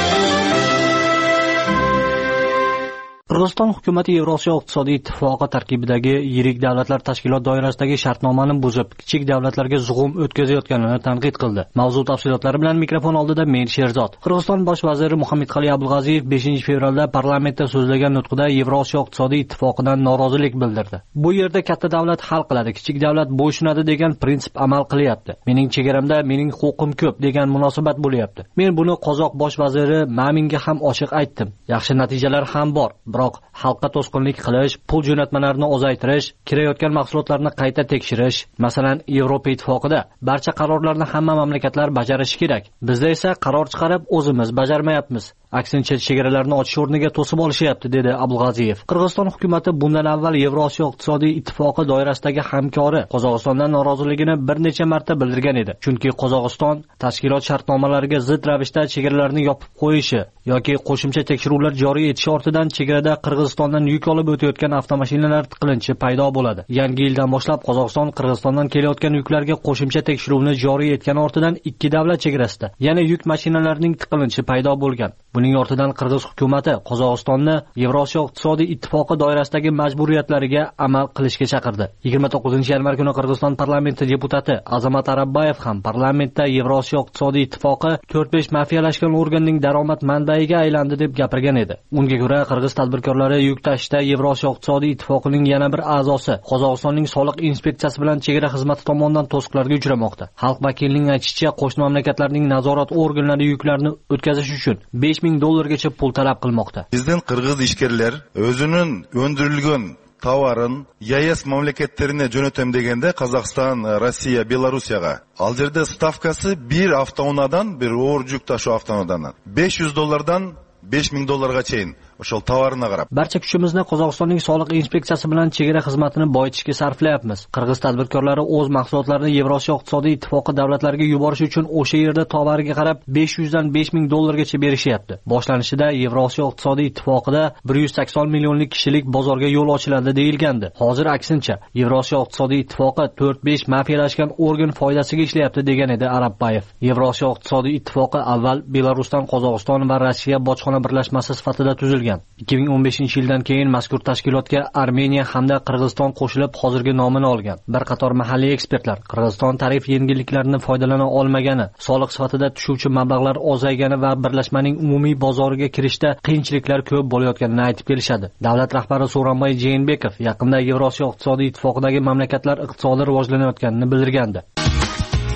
Qirg'iziston hukumati Yevrosiyo iqtisodiy ittifoqi tarkibidagi yirik davlatlar tashkilot doirasidagi shartnomani buzib, kichik davlatlarga zug'um o'tkazayotganini tanqid qildi. Mavzu tafsilotlari bilan mikrofon oldida men Sherzod. Qirg'iziston bosh vaziri Muhammadxali Abulg'aziyev beshinchi fevralda parlamentda so'zlagan nutqida Yevrosiyo iqtisodiy ittifoqidan norozilik bildirdi. Bu yerda katta davlat hal qiladi, kichik davlat bo'ysunadi degan prinsip amal qilyapti. Mening chegaramda mening huquqim ko'p degan munosabat bo'lyapti. Men buni qozoq bosh vaziri Maminga ham ochiq aytdim. Yaxshi natijalar ham bor. Biroq xalqqa to'sqinlik qilish, pul jo'natmalarini ozaytirish, kirayotgan mahsulotlarni qayta tekshirish, masalan, Yevropa ittifoqida barcha qarorlarni hamma mamlakatlar bajarishi kerak. Bizda esa qaror chiqarib o'zimiz bajarmayapmiz. Aksincha chegaralarni ochish o'rniga to'sib olishyapti, dedi Abulg'aziyev. Qirg'iziston hukumatı bundan avval Yevrosiyo iqtisodiy ittifoqi doirasidagi hamkori Qozog'istondan noroziligini bir necha marta bildirgan edi. Chunki Qozog'iston tashkilot shartnomalariga zid ravishda chegaralarni yopib qo'yishi yoki qo'shimcha tekshiruvlar joriy etish ortidan chegarada Qirg'izistondan yuk olib o'tayotgan avtomashinalar tiqilinchi paydo bo'ladi. Yangi yildan boshlab Qozog'iston Qirg'izistondan kelayotgan yuklarga qo'shimcha tekshiruvni joriy etgan ortidan ikki davlat chegarasida yana yuk mashinalarining tiqilinchi paydo bo'lgan. Buning ortidan Qirg'iz hukumatı Qozog'istonni Yevrosiyo iqtisodiy ittifoqi doirasidagi majburiyatlariga amal qilishga chaqirdi. yigirma to'qqizinchi yanvar kuni Qirg'iziston parlamenti deputati Azamat Arabbayev ham parlamentda Yevrosiyo iqtisodiy ittifoqi to'rt besh mafiyalashgan organning daromad manbaiga aylandi deb gapirgan edi. Unga ko'ra, Qirg'iz tadbirkorlari yuk tashishda Yevrosiyo iqtisodiy ittifoqining yana bir a'zosi Qozog'istonning soliq inspeksiyasi bilan chegara xizmati tomonidan to'siqlarga uchramoqda. Xalq vakilining aytishicha, qo'shni mamlakatlarning nazorat organlari yuklarni o'tkazish uchun besh ming dollargacha pul talab qilmoqda. Bizden Qirg'iz ishkerler özünün öndürülgön tavарын ЕС mamlakatlarına jo'natam deganda Qozog'iston, Rossiya, Belorussiyaga. Al yerda stavkasi bir avtounadan bir o'rjuk tashu avtounadan besh yuz dollardan besh ming dollarga chayin o'shal tovarına qarab. Barcha kuchimizni Qozog'istonning soliq inspeksiyasi bilan chegara xizmatini boyitishga sarflayapmiz. Qirg'iz tadbirkorlari o'z mahsulotlarini Yevrosiyo iqtisodiy ittifoqi davlatlariga yuborish uchun o'sha yerda tovariga qarab besh yuz dan besh ming dollargacha berishyapti. Boshlanishida Yevrosiyo iqtisodiy ittifoqida bir yuz sakson millionlik kishilik bozorga yo'l ochiladi deyilgandi. Hozir aksincha, Yevrosiyo iqtisodiy ittifoqi to'rt besh mafiyalashgan organ foydasiga ishlayapti degan edi Arabbayev. Yevrosiyo iqtisodiy ittifoqi avval Belarusdan Qozog'iston va Rossiya bojxona birlashmasi sifatida tuzilgan. ikki ming o'n beshinchi yildan keyin mazkur tashkilotga Armeniya hamda Qirg'iziston qo'shilib hozirgi nomini olgan. Bir qator mahalliy ekspertlar Qirg'iziston tarif yengilliklaridan foydalana olmagani, soliq sifatida tushuvchi mablag'lar ozaygani va birlashmaning umumiy bozoriga kirishda qiyinchiliklar ko'p bo'layotganini aytib kelishadi. Davlat rahbari So'ronbay Jeenbekov yaqinda Yevrosiyo iqtisodiy ittifoqidagi mamlakatlar iqtisodi rivojlanayotganini bildirgandi.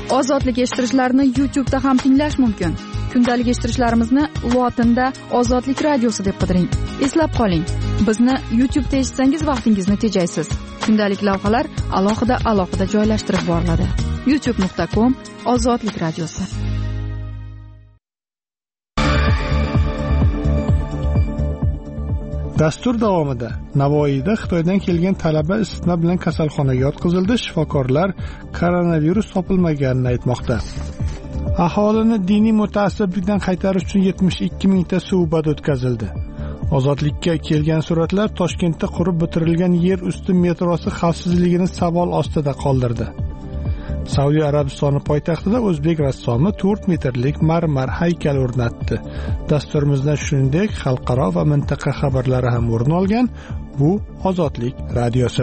Ozodlik eshittirishlarni YouTube'da ham tinglash mumkin. Kundalik eshittirishlarimizni lotinda Ozodlik radiosi deb qidiring. Eslab qoling, bizni YouTube'da eshitsangiz vaqtingizni tejaysiz. Kundalik lavhalar alohida alohida joylashtirib boriladi. youtube nuqta com Ozodlik radiosi. Dastur davomida Navoiyda Xitoydan kelgan talaba isitma bilan kasalxonaga yotqizildi. Shifokorlar koronavirus topilmaganini aytmoqda. Aholini diniy mutaassiblikdan qaytarish uchun yetmish ikki mingta suhbat o'tkazildi. Ozodlikka kelgan suratlar Toshkentda qurib bitirilgan yer usti metrosi xavfsizligini savol ostida qoldirdi. Saudiya Arabistoni poytaxtida o'zbek rassomi to'rt metrlik marmar haykal o'rnatdi. Dasturimizda shuningdek xalqaro va mintaqa xabarlari ham o'rin olgan. Bu Ozodlik radiosi.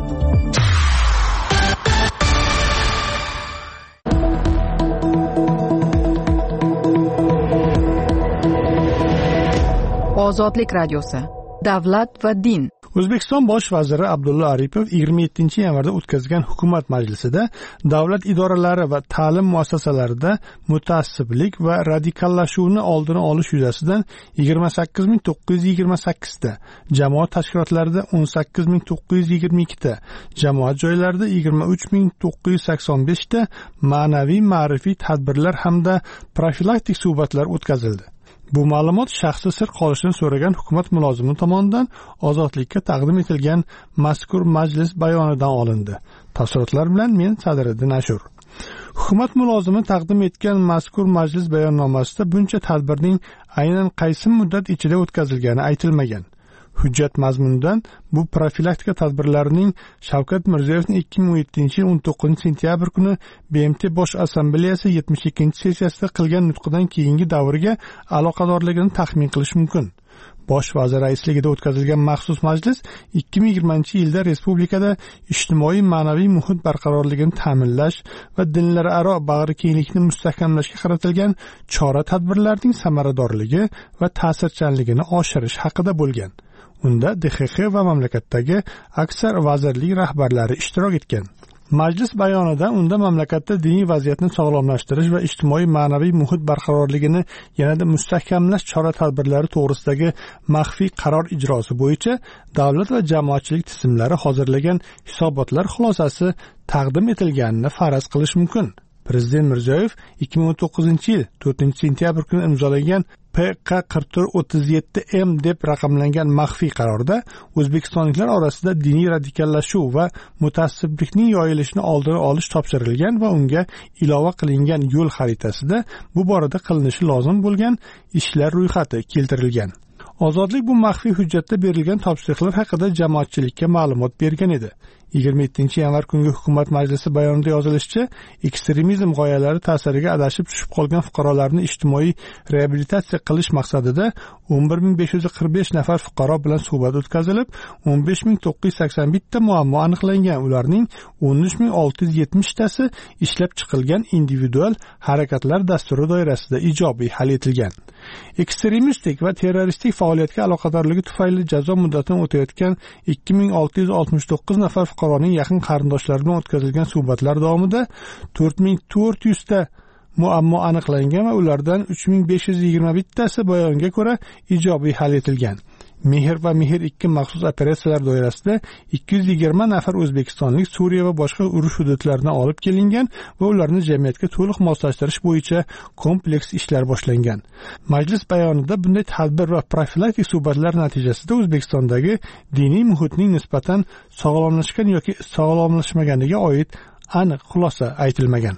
Ozodlik radiosi. Davlat va din. O'zbekiston bosh vaziri Abdulla Aripov yigirma yettinchi yanvarda o'tkazgan hukumat majlisida davlat idoralari va ta'lim muassasalarida mutaassiblik va radikallashuvni oldini olish yuzasidan yigirma sakkiz ming to'qqiz yuz yigirma sakkiz ta, jamoat tashkilotlarida o'n sakkiz ming to'qqiz yuz yigirma ikki ta, jamoat joylarida yigirma uch ming to'qqiz yuz sakson besh ta ma'naviy ma'rifiy tadbirlar hamda profilaktik suhbatlar o'tkazildi. Bu ma'lumot shaxsi sir qolishini so'ragan hukumat mulozimi tomonidan Ozodlikka taqdim etilgan mazkur majlis bayonidan olindi. Tafsilotlar bilan men Sadriddin Ashur. Hukumat mulozimi taqdim etgan mazkur majlis bayonnomasida buncha tadbirning aynan qaysi muddat ichida o'tkazilgani aytilmagan. Hujjat mazmunidan bu profilaktika tadbirlarining Shavkat Mirziyoyevning ikki ming o'n yettinchi yil o'n to'qqizinchi sentyabr kuni B M T Bosh Assambleyasi yetmish ikkinchi sessiyasida qilgan nutqidan keyingi davriga aloqadorligini taxmin qilish mumkin. Bosh vazir raisligida o'tkazilgan maxsus majlis ikki ming yigirmanchi yilda respublikada ijtimoiy ma'naviy muhit barqarorligini ta'minlash va dinlararo bag'rikenglikni mustahkamlashga qaratilgan chora-tadbirlarning samaradorligi va ta'sirchanligini oshirish haqida bo'lgan. Unda D X X va mamlakatdagi aksar vazirlik rahbarlari ishtirok etgan. Majlis bayonida unda mamlakatda diniy vaziyatni sog'lomlashtirish va ijtimoiy ma'naviy muhit barqarorligini yanada mustahkamlash chora-tadbirlari to'g'risidagi maxfiy qaror ijrosi bo'yicha davlat va jamoatchilik tizimlari hozirlagan hisobotlar xulosasi taqdim etilganini faraz qilish mumkin. Prezident Mirziyoyev ikki ming o'n to'qqizinchi yil to'rtinchi sentyabr kuni imzolagan P Q qirq to'rt o'ttiz yetti M deb raqamlangan maxfiy qarorda o'zbekistonliklar orasida diniy radikallashuv va mutaassiblikning yoyilishini oldini olish topshirilgan va unga ilova qilingan yo'l xaritasida bu borada qilinishi lozim bo'lgan ishlar ro'yxati keltirilgan. Ozodlik bu maxfiy hujjatda berilgan topshiriqlar haqida jamoatchilikka ma'lumot bergan edi. yigirma yettinchi yanvar kungi hukumat majlisi bayonida yozilishicha, ekstremizm g'oyalari ta'siriga adashib tushib qolgan fuqarolarni ijtimoiy reabilitatsiya qilish maqsadida o'n bir ming besh yuz qirq besh nafar fuqaro bilan suhbat o'tkazilib, o'n besh ming to'qqiz yuz sakson bitta muammo aniqlangan. Ularning o'n uch ming olti yuz yetmish tasi ishlab chiqilgan individual harakatlar dasturi doirasida ijobiy hal etilgan. Ekstremistik va terroristik faoliyatga aloqadorligi tufayli jazo muddatini o'tayotgan ikki ming olti yuz oltmish to'qqiz nafar fuqaroning yaqin qarindoshlari bilan o'tkazilgan suhbatlar davomida to'rt ming to'rt yuz ta muammo aniqlangan va ulardan uch ming besh yuz yigirma bittasi bayonga ko'ra ijobiy hal etilgan. Mehr va Mehr ikki maxsus operatsiyalar doirasida ikki yuz yigirma nafar o'zbekistonlik Suriya va boshqa urush hududlaridan olib kelingan va ularni jamiyatga to'liq moslashtirish bo'yicha kompleks ishlar boshlangan. Majlis bayonida bunday tadbir va profilaktik suhbatlar natijasida O'zbekistondagi diniy muhitning nisbatan sog'lomlashgan yoki sog'lomlashmaganiga oid aniq xulosa aytilmagan.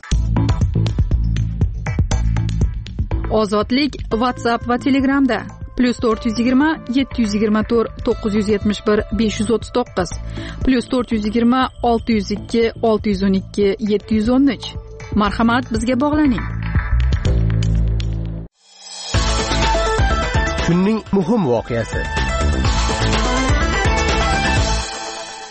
Ozodlik WhatsApp va Telegramda plus to'rt yuz yigirma yetti yuz yigirma to'rt to'qqiz yuz yetmish bir besh yuz o'ttiz to'qqiz plus to'rt yuz yigirma olti yuz ikki olti yuz o'n ikki yetti yuz o'n uch. Marhamat, bizga bog'laning. Kunning muhim voqeasi.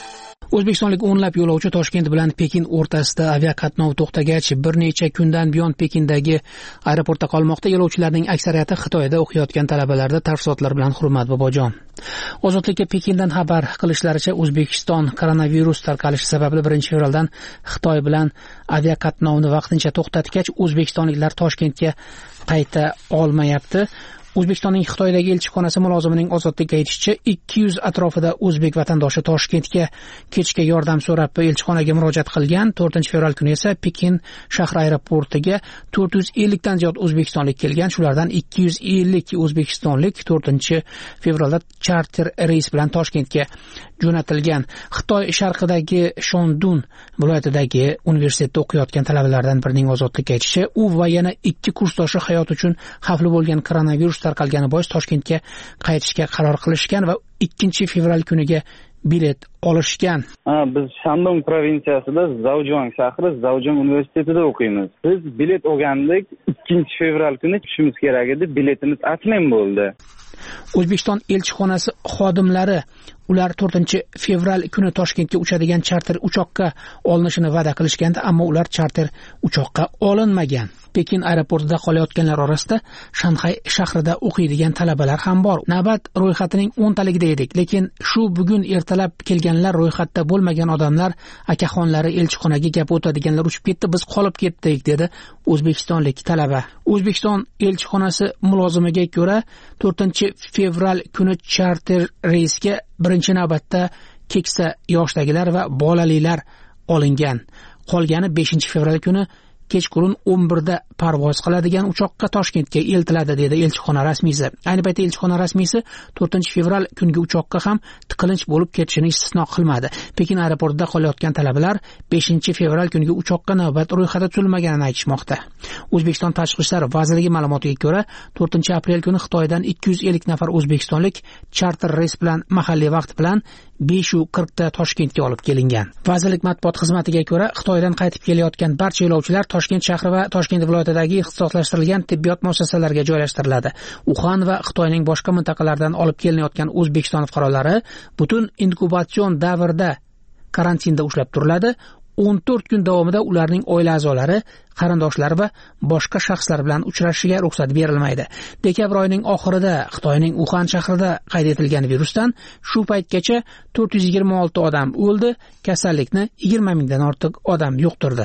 O'zbekistonlik o'nlab yo'lovchi Toshkent bilan Pekin o'rtasida aviaqatnov to'xtagach, bir necha kundan buyon Pekindagi aeroportda qolmoqda. Yo'lovchilarning aksariyati Xitoyda o'qiyotgan talabalarda tafsilotlar bilan Hurmat Bobojon. Ozodlikka Pekindan xabar qilishlaricha, O'zbekiston koronavirus tarqalishi sababli birinchi fevraldan Xitoy bilan aviaqatnovni vaqtincha to'xtatgach, o'zbekistonliklar Toshkentga qayta olmayapti. O'zbekistonning Xitoydagi elchixonasi mulozimining Ozodlikka aytishicha, ikki yuz atrofida o'zbek vatandoshi Toshkentga ketishga yordam so'rab elchixonaga murojaat qilgan. to'rtinchi fevral kuni esa Pekin shahar aeroportiga to'rt yuz ellik dan ziyod o'zbekistonlik kelgan. Shulardan ikki yuz ellik o'zbekistonlik to'rtinchi fevralda charter reys bilan Toshkentga jo'natilgan. Xitoy sharqidagi Shondun viloyatidagi universitetda o'qiyotgan talabalardan birining Ozodlikka aytishicha, u va yana ikki kursdoshi hayot uchun xavfli bo'lgan koronavirus tarqalgani bois Toshkentga qaytishga qaror qilishgan va ikkinchi fevral kuniga bilet olishgan. Ha, biz Shandong provinsiyasida Zavjong shahri Zavjong universitetida o'qiymiz. Biz bilet olgandik, ikkinchi fevral kuni tushishimiz kerak edi, biletimiz atmen bo'ldi. O'zbekiston elchixonasi xodimlari ular to'rtinchi fevral kuni Toshkentga uchadigan charter uchoqqa olinishini va'da qilishgandi, ammo ular charter uchoqqa olinmagan. Pekin aeroportida qolayotganlar orasida Shanxay shahrida o'qiydigan talabalar ham bor. Navbat ro'yxatining o'ntaligida edik, lekin shu bugun ertalab kelganlar ro'yxatda bo'lmagan odamlar akaxonlari elchixonaga gap o'tadiganlar uchib ketdi, biz qolib ketdik, dedi o'zbekistonlik talaba. O'zbekiston elchixonasi mulozimiga ko'ra, to'rtinchi fevral kuni charter reysga birinchi navbatda keksa yoshdagilar va bolalilar olingan. Qolgani beshinchi fevral kuni kechqurun o'n birda parvoz qiladigan uchoqqa Toshkentga eltiladi, dedi elchixona rasmiysi. Ayni paytda elchixona rasmiysi to'rtinchi fevral kungi uchoqqa ham tiqilinch bo'lib ketishini istisno qilmadi. Pekin aeroportida qolayotgan talabalar beshinchi fevral kungi uchoqqa navbat ro'yxatda tutilmaganini aytishmoqda. O'zbekiston Tashqi ishlar vazirligi ma'lumotiga ko'ra, to'rtinchi aprel kuni Xitoydan ikki yuz ellik nafar o'zbekistonlik charter reys bilan mahalliy vaqt bilan besh qirq da Toshkentga olib kelingan. Vazirlik matbuot xizmatiga ko'ra, Xitoydan qaytib kelayotgan barcha yo'lovchilar Toshkent shahri va Toshkent viloyatidagi ixtisoslashtirilgan tibbiyot muassasalariga joylashtiriladi. Uxan va Xitoyning boshqa mintaqalaridan olib kelinayotgan O'zbekiston fuqarolari butun inkubatsion davrda karantinda ushlab turiladi. o'n to'rt kun davomida ularning oila a'zolari, qarindoshlari va boshqa shaxslar bilan uchrashishiga ruxsat berilmaydi. Dekabr oyining oxirida Xitoyning Uxan shahrida qayd etilgan virusdan shu paytgacha to'rt yuz yigirma olti odam o'ldi, kasallikni yigirma mingdan ortiq odam yuqtirdi.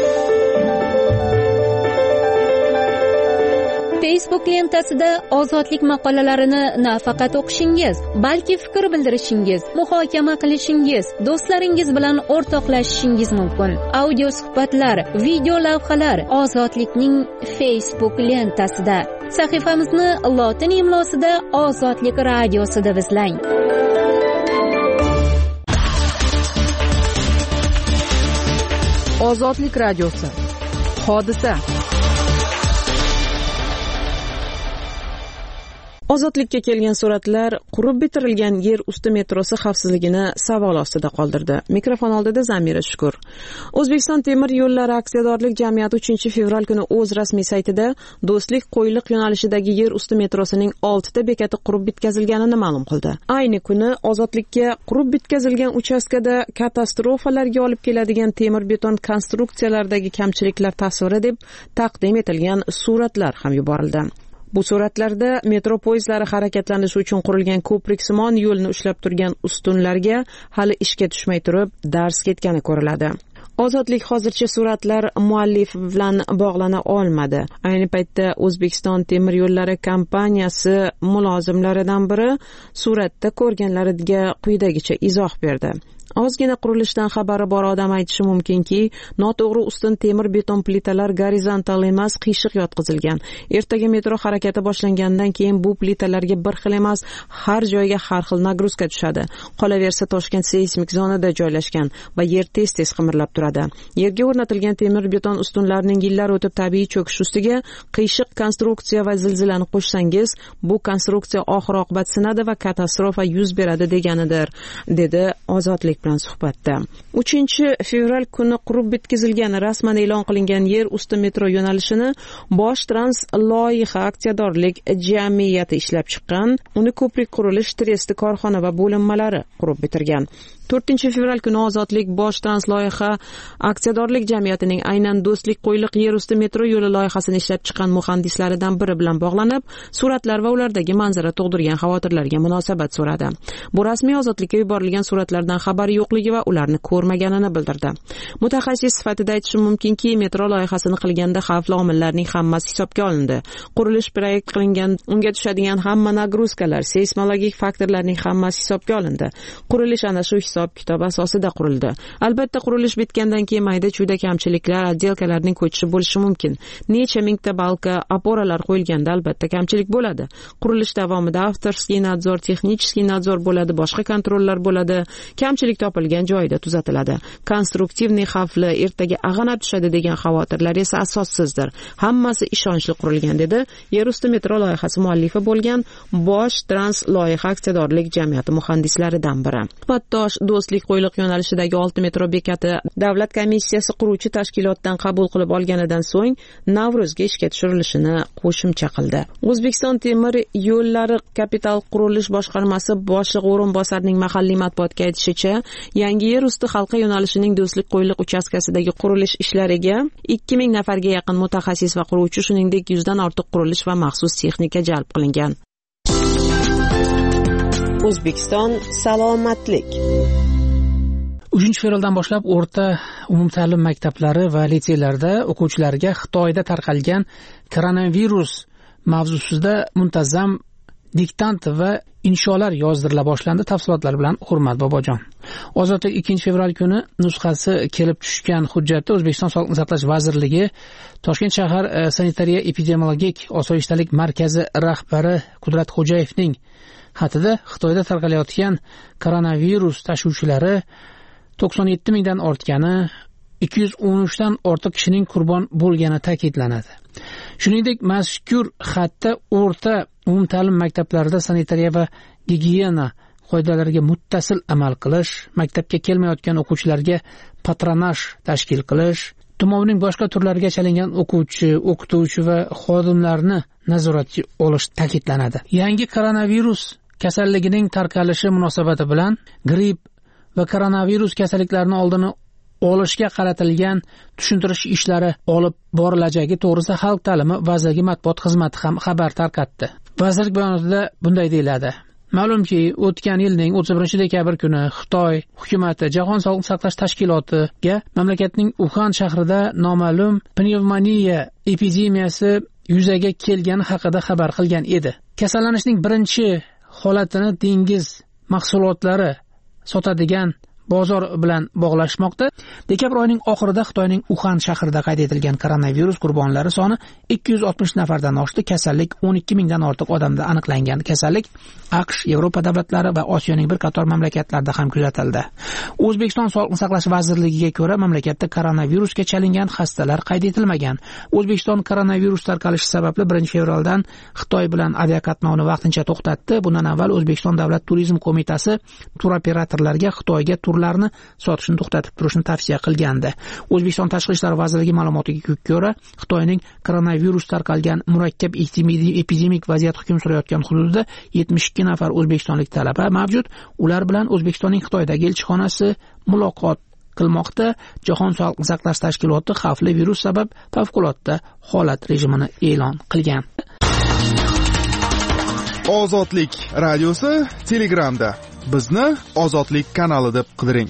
Facebook lentasida ozodlik maqolalarini nafaqat o'qishingiz, balki fikr bildirishingiz, muhokama qilishingiz, do'stlaringiz bilan o'rtoqlashishingiz mumkin. Audio suhbatlar, video lavhalar Ozodlikning Facebook lentasida. Sahifamizni lotin imlosida Ozodlik radiosida izlang. Ozodlik radiosi. Hodisa. Ozodlikka kelgan suratlar qurib bitirilgan yer usti metrosi xavfsizligini savol ostida qoldirdi. Mikrofon oldida Zamira Shukur. O'zbekiston temir yo'llari aksiyadorlik jamiyati uchinchi fevral kuni o'z rasmiy saytida Do'stlik Qo'yliq yo'nalishidagi yer usti metrosining olti ta bekati qurib bitkazilganini ma'lum qildi. Ayni kuni Ozodlikka qurib bitkazilgan uchastkada katastrofalarga olib keladigan temir beton konstruksiyalardagi kamchiliklar tasviri deb taqdim etilgan suratlar ham yuborildi. Bu suratlarda metro poyezdlari harakatlanishi uchun qurilgan ko'priksimon yo'lni ushlab turgan ustunlarga hali ishga tushmay turib dars ketgani ko'riladi. Ozodlik hozircha suratlar muallifi bilan bog'lana olmadi. Ayni paytda O'zbekiston temir yo'llari kompaniyasi mulozimlaridan biri suratda ko'rganlariga quyidagicha izoh berdi. Ozgina qurilishdan xabari bor odam aytishi mumkinki, noto'g'ri ustun temir beton plitalar gorizontal emas, qiyshiq yotqizilgan. Ertaga metro harakati boshlangandan keyin bu plitalarga bir xil emas, har joyga har xil nagruzka tushadi. Qolaversa Toshkent seysmik zonada joylashgan va yer tez-tez qimirlab turadi. Yerga o'rnatilgan temir beton ustunlarning yillar o'tib tabiiy cho'kish ustiga qiyshiq konstruksiya va zilzilani qo'shsangiz, bu konstruksiya oxir-oqibat sinadi va katastrofa yuz beradi deganidir, dedi Ozodlik bilan suhbatda. uchinchi fevral kuni qurib bitkazilgan rasman e'lon qilingan yer usti metro yo'nalishini Bosh Trans loyiha aksiyadorlik jamiyati ishlab chiqqan. Uni ko'prik qurilish tresti korxona va bo'linmalari qurib bitirgan. to'rtinchi fevral kuni Ozodlik bosh transloyiha aksiyadorlik jamiyatining aynan Do'stlik Qo'yliq yerusti metro yo'li loyihasini ishlab chiqqan muhandislaridan biri bilan bog'lanib, suratlar va ulardagi manzara tug'dirgan xavotirlarga munosabat so'radi. Bu rasmiy Ozodlikka yuborilgan suratlardan xabari yo'qligi va ularni ko'rmaganini bildirdi. Mutaxassis sifatida aytishim mumkinki, metro loyihasini qilganda xavfli omillarning hammasi hisobga olindi. Qurilish proyekt qilingan, unga tushadigan hamma nagruzkalar, seysmologik faktorlarning hammasi hisobga olindi. Qurilish ana shu hisob-kitob asosida qurildi. Albatta, qurilish bitgandan keyin mayda-chuyda kamchiliklar, отделкаларning ko'chishi bo'lishi mumkin. Necha mingta balka, oporalar qo'yilganda albatta kamchilik bo'ladi. Qurilish davomida avtorskiy nadzor, texnicheskiy nadzor bo'ladi, boshqa kontrollar bo'ladi. Kamchilik topilgan joyida tuzatiladi. Konstruktivniy xavfli, ertaga ag'anab tushadi degan xavotirlar esa asossizdir. Hammasi ishonchli qurilgan, dedi yerusti metro loyihasi muallifi bo'lgan bosh trans loyiha aksiyadorlik jamiyati muhandislaridan biri. Pattosh Do'stlik Qo'yliq yo'nalishidagi olti metro bekati davlat komissiyasi quruvchi tashkilotdan qabul qilib olganidan so'ng Navruzga ishga tushirilishini qo'shimcha qildi. O'zbekiston temir yo'llari kapital qurilish boshqarmasi boshlig'i o'rinbosarining mahalliy matbuotga aytishicha, yangi yerusti halqa yo'nalishining Do'stlik Qo'yliq uchastkasidagi qurilish ishlariga ikki ming nafarga yaqin mutaxassis va quruvchi, shuningdek yuzdan ortiq qurilish va maxsus texnika jalb qilingan. O'zbekiston salomatlik. uchinchi fevraldan boshlab o'rta umumta'lim maktablari va litseylarda o'quvchilarga Xitoyda tarqalgan koronavirus mavzusida muntazam diktant va insholar yozdirila boshlandi. Tafsilotlar bilan Hurmat Bobojon. Ozodlik ikkinchi fevral kuni nusxasi kelib tushgan hujjatda O'zbekiston Sog'liqni saqlash vazirligi Toshkent shahar sanitariya epidemiologik osoyishtalik markazi rahbari Qudrat Xo'jayevning xatida Xitoyda tarqalayotgan koronavirus tashuvchilari to'qson yetti mingdan ortgani, ikki yuz o'n uch dan ortiq kishining qurbon bo'lgani ta'kidlanadi. Shuningdek, mazkur xatda o'rta umumta'lim maktablarida sanitariya va gigiyena qoidalariga muttasil amal qilish, maktabga kelmayotgan o'quvchilarga patronaj tashkil qilish, tumovning boshqa turlariga chalingan o'quvchi, o'qituvchi va xodimlarni nazoratga olish ta'kidlanadi. Yangi koronavirus kasalligining tarqalishi munosabati bilan gripp va koronavirus kasalliklarini oldini olishga qaratilgan tushuntirish ishlari olib borilajagi to'g'risida Xalq ta'limi vazirligi matbuot xizmati ham xabar tarqatdi. Vazirlik bayonotida bunday deyiladi: Ma'lumki, o'tgan yilning o'ttiz birinchi dekabr kuni Xitoy hukumati Jahon Sog'liqni saqlash tashkilotiga mamlakatning Uxan shahrida noma'lum pnevmoniya epidemiyasi yuzaga kelgani haqida xabar qilgan edi. Kasallanishning birinchi holatini dengiz mahsulotlari sotadigan bozor bilan bog'lashmoqda. Dekabr oyining oxirida Xitoyning Uxan shahrida qayd etilgan koronavirus qurbonlari soni ikki yuz oltmish nafardan oshdi. Kasallik o'n ikki mingdan ortiq odamda aniqlangan. Kasallik AQSh, Yevropa davlatlari va Osiyoning bir qator mamlakatlarida ham kuzatildi. O'zbekiston Sog'liqni saqlash vazirligiga ko'ra, mamlakatda koronavirusga chalingan xastalar qayd etilmagan. O'zbekiston koronavirus tarqalishi sababli birinchi fevraldan Xitoy bilan aviaqatnovni vaqtincha to'xtatdi. Bundan avval O'zbekiston Davlat turizm qo'mitasi turoperatorlarga Xitoyga turlarni sotishni to'xtatib turishni tavsiya qilgandi. O'zbekiston Tashqi ishlar vazirligi ma'lumotiga ko'ra, Xitoyning koronavirus tarqalgan murakkab epidemik vaziyat hukm surayotgan hududida yetmish ikki nafar o'zbekistonlik talaba mavjud. Ular bilan O'zbekistonning Xitoydagi elchixonasi muloqot qilmoqda. Jahon Sog'liqni saqlash tashkiloti xavfli virus sabab favqulodda holat rejimini e'lon qilgan. Ozodlik radiosi Telegramda. Bizni Ozodlik kanali deb qidiring.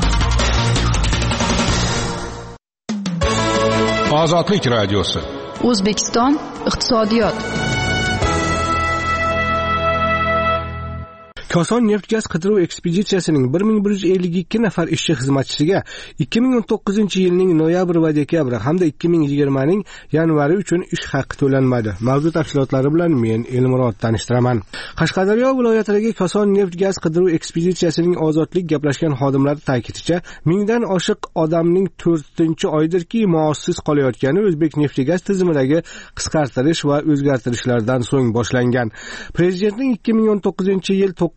Ozodlik radiosi. O'zbekiston iqtisodiyot. Koson neft gaz qidiruv ekspeditsiyasining bir ming bir yuz ellik ikki nafar ishchi xizmatchisiga ikki ming o'n to'qqizinchi yilning noyabr va dekabr hamda ikki ming yigirmaning yanvari uchun ish haqi to'lanmadi. Mavjud tafsilotlari bilan men Elmurod tanishtiraman. Qashqadaryo viloyatidagi Koson neft gaz qidiruv ekspeditsiyasining ozodlik gaplashgan xodimlari ta'kidincha, mingdan oshiq odamning to'rtinchi oydirki maoshsiz qolayotgani O'zbek neft gaz tizimidagi qisqartirish va o'zgartirishlardan so'ng boshlangan. Prezidentning ikki ming o'n to'qqizinchi yil to'qqizinchi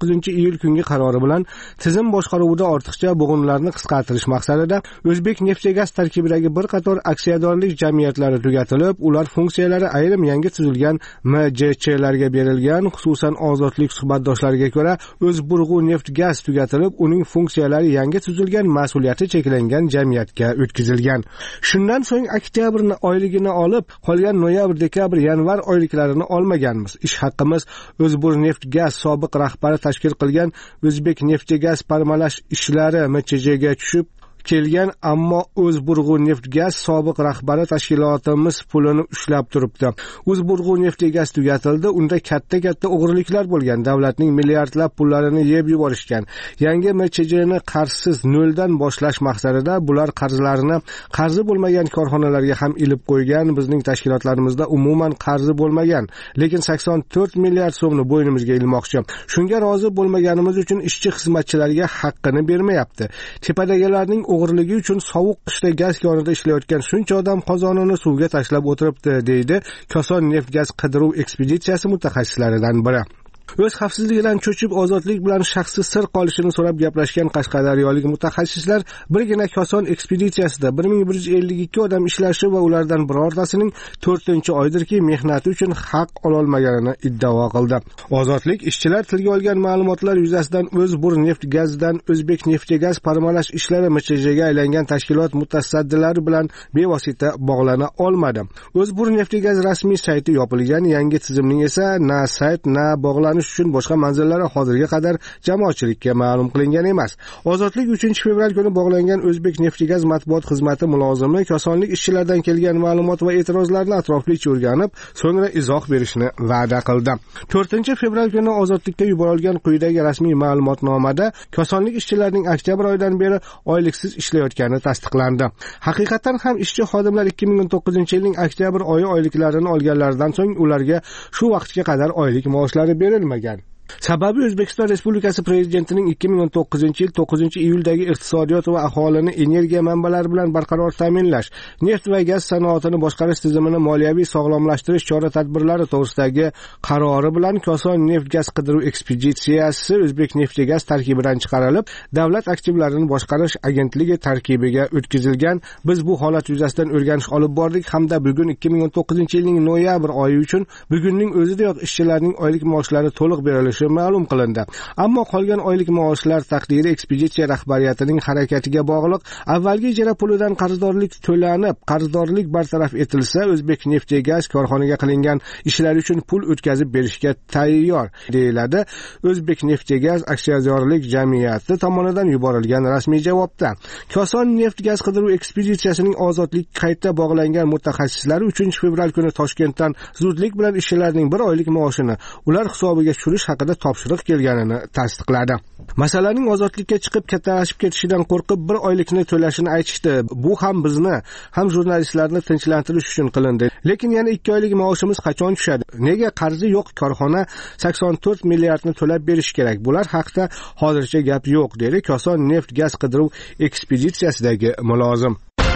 to'qqizinchi iyul kungi qarori bilan tizim boshqaruvida ortiqcha bo'g'inlarni qisqartirish maqsadida O'zbek Neftgaz tarkibidagi bir qator aksiyadorlik jamiyatlari tugatilib, ular funksiyalari ayrim yangi tuzilgan M J Chlarga berilgan. Xususan, ozodlik suhbatdoshlariga ko'ra, O'zburg'u Neftgaz tugatilib, uning funksiyalari yangi tuzilgan mas'uliyati cheklangan jamiyatga o'tkazilgan. Shundan so'ng oktyabr oyligini olib, qolgan noyabr, dekabr, yanvar oyliklarini olmaganmiz. Ish haqimiz O'zburg'u Neftgaz sobiq rahbari tashkil qilgan O'zbek Neftgaz parmalash ishlari M Ch Jga tushib kelgan, ammo O'zburg'u Neftgaz sobiq rahbari tashkilotimiz pulini ushlab turibdi. O'zburg'u Neftgaz tugatildi, unda katta-katta o'g'riliklar bo'lgan, davlatning milliardlab pullarini yeb yuborishgan. Yangi M Ch Jni qarzsiz noldan boshlash maqsadida bular qarzlarini qarzi bo'lmagan korxonalarga ham ilib qo'ygan. Bizning tashkilotlarimizda umuman qarzi bo'lmagan, lekin sakson to'rt milliard so'mni bo'ynimizga ilmoqchi. Shunga rozi bo'lmaganimiz uchun ishchi xizmatchilarga haqqini bermayapti. Tepadagilarning o'g'irligi uchun sovuq qishda gaz konida ishlayotgan shuncha odam qozonini suvga tashlab o'tiribdi, deydi Koson Neftgaz qidiruv ekspeditsiyasi mutaxassislaridan biri. O'z xavfsizligidan cho'chib, ozodlik bilan shaxsiy sir qolishini so'rab gaplashgan qashqadaryolik mutaxassislar birgina Koson ekspeditsiyasida bir ming bir yuz ellik ikki odam ishlashi va ulardan birortasining to'rtinchi oydirki mehnati uchun haq ololmaganini iddao qildi. Ozodlik ishchilar tilga olgan ma'lumotlar yuzasidan O'zburg'u Neftgazdan O'zbek Neftgaz parmalash ishlari M Ch Jga aylangan tashkilot mutasaddilari bilan bevosita bog'lana olmadi. O'zburg'u Neftgaz rasmiy sayti yopilgan, yangi tizimning esa na sayt, na bog'lanish uchun boshqa manzillari hozirga qadar jamoatchilikka ma'lum qilingan emas. Ozodlik uchinchi fevral kuni bog'langan O'zbek Neftgaz matbuot xizmati mulozimi Kosonlik ishchilardan kelgan ma'lumot va e'tirozlarni atroflicha o'rganib, so'ngra izoh berishni va'da qildi. to'rtinchi fevral kuni ozodlikka yuborilgan quyidagi rasmiy ma'lumotnomada Kosonlik ishchilarining oktyabr oyidan beri oyliksiz ishlayotgani tasdiqlandi. Haqiqatan ham ishchi xodimlar ikki ming o'n to'qqizinchi yilning oktyabr oyi oyliklarini olganlaridan so'ng ularga shu vaqtga qadar oylik maoshlari berilmagan. Sababi O'zbekiston Respublikasi Prezidentining ikki ming o'n to'qqizinchi yil to'qqizinchi iyuldagi iqtisodiyot va aholini energiya manbalari bilan barqaror ta'minlash, neft va gaz sanoatini boshqarish tizimini moliyaviy sog'lomlashtirish chora-tadbirlari to'g'risidagi qarori bilan Koson Neftgaz qidiruv ekspeditsiyasi O'zbek Neftgaz tarkibidan chiqarilib, davlat aktivlarini boshqarish agentligi tarkibiga o'tkazilgan. Biz bu holat yuzasidan o'rganish olib bordik hamda bugun ikki ming o'n to'qqizinchi yilning noyabr oyi uchun bugunning o'zidayoq ishchilarning oylik maoshlari to'liq berilishi ma'lum qilindi. Ammo qolgan oylik maoshlar taqdiri ekspeditsiya rahbariyatining harakatiga bog'liq. Avvalgi ijara pulidan qarzdorlik to'lanib, qarzdorlik bartaraf etilsa, O'zbek Neftgaz korxonaga qilingan ishlar uchun pul o'tkazib berishga tayyor, deyiladi O'zbek Neftgaz aksiyadorlik jamiyati tomonidan yuborilgan rasmiy javobda. Koson Neftgaz qidiruv ekspeditsiyasining ozodlik qayta bog'langan mutaxassislari uchinchi fevral kuni Toshkentdan zudlik bilan ishchilarning bir oylik maoshini ular hisobiga tushirish haqida topshiriq kelganini tasdiqladi. Masalaning ozodlikka chiqib kattalashib ketishidan qo'rqib bir oylikni to'lashini aytishdi. Bu ham bizni, ham jurnalistlarni tinchlantirish uchun qilindi. Lekin yana ikki oylik maoshimiz qachon tushadi? Nega qarzi yo'q korxona sakson to'rt milliardni to'lab berish kerak? Bular haqida hozircha gap yo'q, dedi Koson Neftgaz qidiruv ekspeditsiyasidagi mulozim.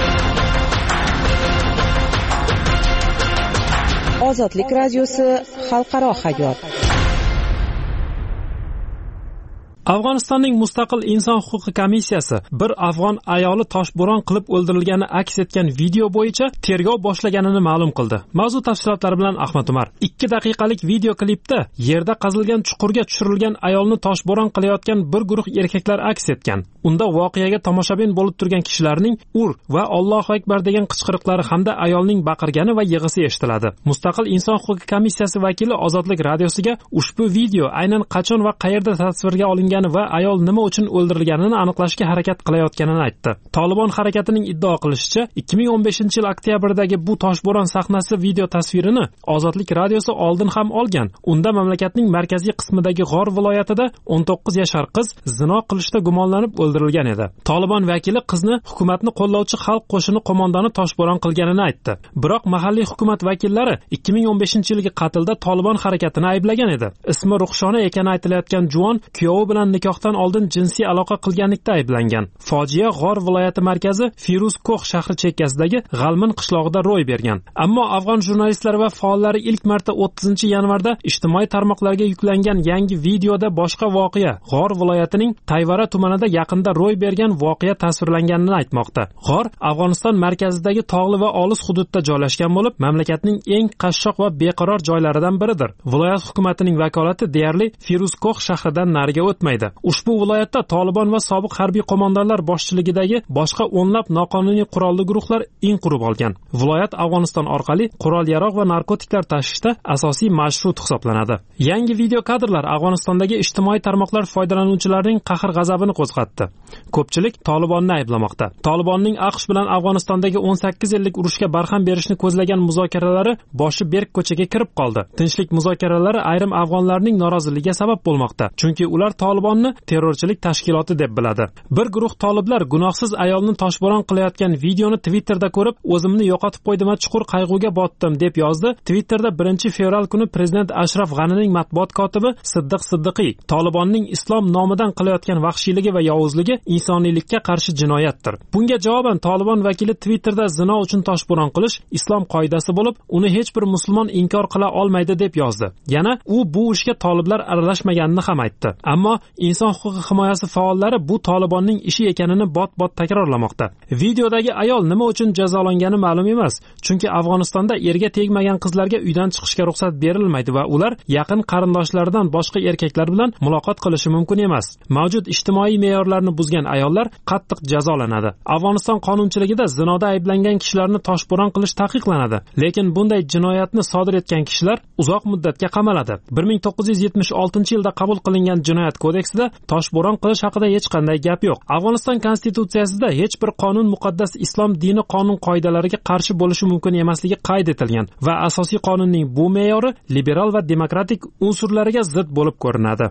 Ozodlik radiosi xalqaro hayot. Afg'onistonning mustaqil inson huquqi komissiyasi bir afg'on ayoli toshbo'ron qilib o'ldirilgani aks etgan video bo'yicha tergov boshlaganini ma'lum qildi. Mavzu tafsilotlari bilan Ahmad Umar. ikki daqiqalik video klipda yerda qazilgan chuqurga tushirilgan ayolni toshbo'ron qilayotgan bir guruh erkaklar aks etgan. Unda voqeaga tomoshabin bo'lib turgan kishilarning ur va Allohu akbar degan qichqiriqlari hamda ayolning baqirgani va yig'isi eshitiladi. Mustaqil inson huquqi komissiyasi vakili Ozodlik radiosiga ushbu video aynan qachon va qayerda tasvirga olingan va ayol nima uchun o'ldirilganini aniqlashga harakat qilayotganini aytdi. Tolibon harakatining iddao qilishicha, ikki ming o'n beshinchi yil oktyabrdagi bu toshbo'ron sahnasi video tasvirini Ozodlik radiosi oldin ham olgan. Unda mamlakatning markaziy qismidagi G'or viloyatida o'n to'qqiz yashar qiz zino qilishda gumonlanib o'ldirilgan edi. Tolibon vakili qizni hukumatni qo'llovchi xalq qo'shini qo'mondoni toshbo'ron qilganini aytdi. Biroq mahalliy hukumat vakillari ikki ming o'n beshinchi yilgi qatlda Tolibon harakatini ayblagan edi. Ismi Ruxshona ekani aytilayotgan juvon kuyovi bilan bilan nikohdan oldin jinsiy aloqa qilganlikda ayblangan. Fojia G'or viloyati markazi Firuz Ko'x shahri chekkasidagi G'almin qishlog'ida ro'y bergan. Ammo afg'on jurnalistlari va faollari ilk marta o'ttizinchi yanvarda ijtimoiy tarmoqlarga yuklangan yangi videoda boshqa voqea G'or viloyatining Tayvara tumanida yaqinda ro'y bergan voqea tasvirlanganini aytmoqda. G'or Afg'oniston markazidagi tog'li va olis hududda joylashgan bo'lib, mamlakatning eng qashshoq va beqaror joylaridan biridir. Viloyat hukumatining vakolati deyarli Firuz Ko'x shahridan nariga o'tmaydi. Ushbu viloyatda Tolibon va sobiq harbiy qo'mondonlar boshchiligidagi boshqa o'nlab noqonuniy qurolli guruhlar in qurib olgan. Viloyat Afg'oniston orqali qurol-yarog' va narkotiklar tashishda asosiy marshrut hisoblanadi. Yangi video kadrlar Afg'onistondagi ijtimoiy tarmoqlar foydalanuvchilarining qahr-g'azabini qo'zg'atdi. Ko'pchilik Tolibonni ayblamoqda. Tolibonning AQSh bilan Afg'onistondagi o'n sakkiz yillik urushga barham berishni ko'zlagan muzokaralari boshi berk ko'chaga kirib qoldi. Tinchlik muzokaralari ayrim afg'onlarning noroziligiga sabab bo'lmoqda, chunki ular Tolibonni terrorchilik tashkiloti deb biladi. Bir guruh toliblar gunohsiz ayolni toshbo'ron qilayotgan videoni Twitterda ko'rib, o'zimni yo'qotib qo'ydim va chuqur qayg'uga botdim deb yozdi. Twitterda birinchi fevral kuni prezident Ashraf G'anining matbuot kotibi Siddiq Siddiqiy Tolibonning islom nomidan qilayotgan vahshiyligi va yovuzligi insoniylikka qarshi jinoyatdir. Bunga javoban Tolibon vakili Twitterda zino uchun toshbo'ron qilish islom qoidasi bo'lib, uni hech bir musulmon inkor qila olmaydi deb yozdi. Yana u bu ishga toliblar aralashmaganini ham aytdi. Ammo inson huquqi himoyasi faollari bu Tolibonning ishi ekanini bot-bot takrorlamoqda. Videodagi ayol nima uchun jazolangani ma'lum emas, chunki Afg'onistonda erga tegmagan qizlarga uydan chiqishga ruxsat berilmaydi va ular yaqin qarindoshlaridan boshqa erkaklar bilan muloqot qilishi mumkin emas. Mavjud ijtimoiy me'yorlarni buzgan ayollar qattiq jazolanadi. Afg'oniston qonunchiligida zinoda ayblangan kishilarni toshbo'ron qilish taqiqlanadi, lekin bunday jinoyatni sodir etgan kishilar uzoq muddatga qamaladi. bir ming to'qqiz yuz yetmish oltinchi yilda qabul qilingan jinoyat kodeksida toshbo'ron qilish haqida hech qanday gap yo'q. Afg'oniston konstitutsiyasida hech bir qonun muqaddas islom dini qonun qoidalariga qarshi bo'lishi mumkin emasligi qayd etilgan va asosiy qonunning bu me'yori liberal va demokratik unsurlariga zid bo'lib ko'rinadi.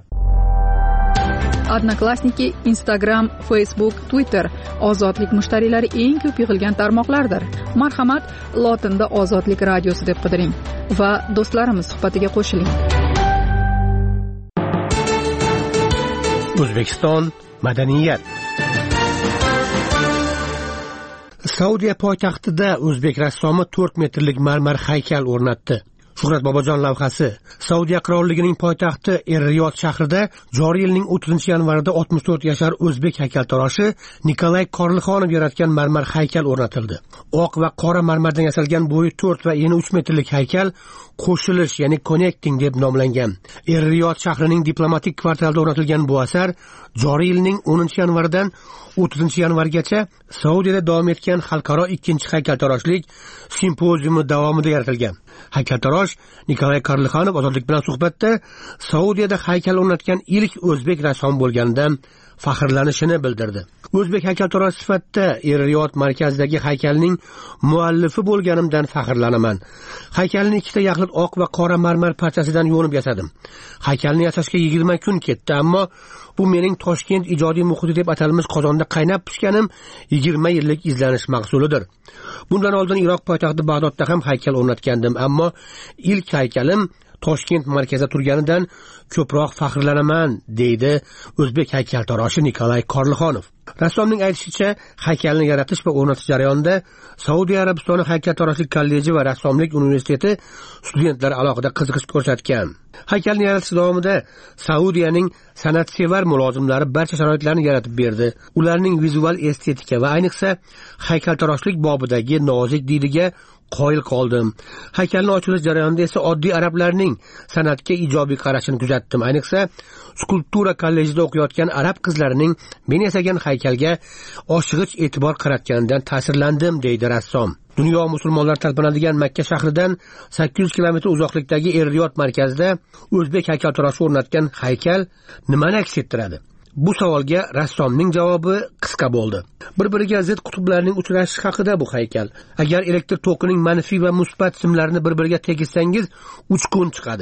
Odnoklassniki, Instagram, Facebook, Twitter ozodlik mushtariylari eng ko'p yig'ilgan tarmoqlardir. Marhamat, lotinda Ozodlik radiosi deb qidiring va do'stlarimiz suhbatiga qo'shiling. O'zbekiston madaniyat. Saudiya poytaxtida o'zbek rassomi to'rt metrlik marmar haykal o'rnatdi. Shuhrat Bobojon lavhasi. Saudiya qirolligining poytaxti Er-Riyod shahrida joriy yilning o'ttizinchi yanvarida oltmish to'rt yashar o'zbek haykaltaroshi Nikolay Korlixonov yaratgan marmar haykal o'rnatildi. Oq va qora marmardan yasalgan bo'yi to'rt va eni uch metrlik haykal qo'shilish, ya'ni connecting deb nomlangan. Er-Riyod shahrining diplomatik kvartalida o'rnatilgan bu asar joriy yilning o'ninchi yanvaridan o'ttizinchi yanvargacha Saudiyada davom etgan xalqaro ikkinchi haykaltaroshlik simpoziumi davomida yaratilgan. Haykaltarosh Nikolay Korlixonov ozodlik bilan suhbatda Saudiyada haykal o'rnatgan ilk o'zbek rassom bo'lganidan faxrlanishini bildirdi. O'zbek haykaltarosh sifatida Er-Riyod markazidagi haykalning muallifi bo'lganimdan faxrlanaman. Haykalni ikkita yaxlit oq va qora marmar parchasidan yo'nib yasadim. Haykalni yasashga yigirma kun ketdi, ammo bu mening Toshkent ijodiy muhiti deb atalmish qozonda qaynab pishganim yigirma yillik izlanish mahsulidir. Bundan oldin Iroq poytaxti Bag'dodda ham haykal o'rnatgandim, ammo ilk haykalim Toshkent markazida turganidan ko'proq faxrlanaman, deydi o'zbek haykaltaroshi Nikolay Korlixonov. Rassomning aytishicha, haykalni yaratish va o'rnatish jarayonida Saudiya Arabistoni haykaltaroshlik kolleji va rassomlik universiteti studentlari alohida qiziqish ko'rsatgan. Haykalni yaratish davomida Saudiyaning san'atsevar mulozimlari barcha sharoitlarni yaratib berdi. Ularning vizual estetika va ayniqsa haykaltaroshlik bobidagi nozik diliga qoyil qoldim. Haykalni ochilish jarayonida esa oddiy arablarning san'atga ijobiy qarashini kuzatdim. Ayniqsa skulptura kollejida o'qiyotgan arab qizlarining men yasagan haykalga oshig'ich e'tibor qaratganidan ta'sirlandim, deydi rassom. Dunyo musulmonlar talpinadigan Makka shahridan sakkiz yuz kilometr uzoqlikdagi Er-Riyod markazida o'zbek haykaltaroshi o'rnatgan haykal nimani aks ettiradi? Bu savolga rassomning javobi qisqa bo'ldi. Bir-biriga zid qutblarning uchrashishi haqida bu haykal. Agar elektr tokining manfiy va musbat simlarini bir-biriga tegizsangiz uch kun chiqadi.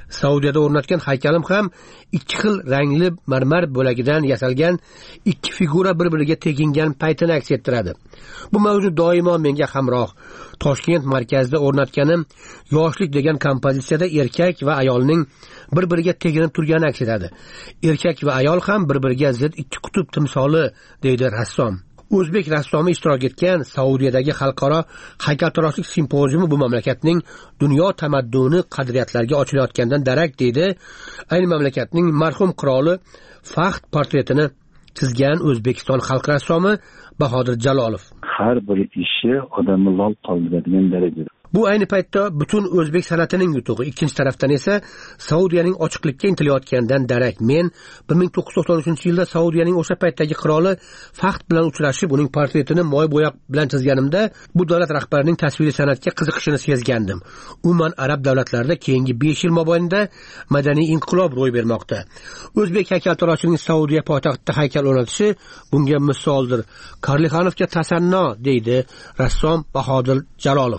Saudiyada o'rnatgan haykalim ham ikki xil rangli marmar bo'lagidan yasalgan ikki figura bir-biriga tegingan paytini aks ettiradi. Bu mavzu doimo menga hamroh. Toshkent markazida o'rnatganim yoshlik degan kompozitsiyada erkak va ayolning bir-biriga teginib turgani aks etadi. Erkak va ayol ham bir-biriga zid ikki qutb timsoli, deydi rassom. O'zbek rassomi ishtirok etgan Saudiyadagi xalqaro haykaltaroshlik simpoziumi bu mamlakatning dunyo tamadduni qadriyatlariga ochilayotgandan darak, deydi. Ayni mamlakatning marhum qiroli Fahd portretini chizgan O'zbekiston xalq rassomi Bahodir Jalolov. Har bir ishi odamni lol qoldiradigan darajada. Bu ayni paytda butun o'zbek san'atining yutug'i. Ikkinchi tarafdan esa Saudiyaning ochiqlikka intilayotganidan darak. Men bir ming to'qqiz yuz to'qson uchinchi yilda Saudiyaning o'sha paytdagi qiroli Fahd bilan uchrashib, uning portretini moy bo'yoq bilan chizganimda bu davlat rahbarining tasviriy san'atga qiziqishini sezgandim. Umuman arab davlatlarida keyingi besh yil mobaynida madaniy inqilob ro'y bermoqda. O'zbek haykaltaroshining Saudiya poytaxtida haykal o'rnatishi bunga misoldir. Karlixanovga tasanno, deydi rassom Bahodir Jalolov.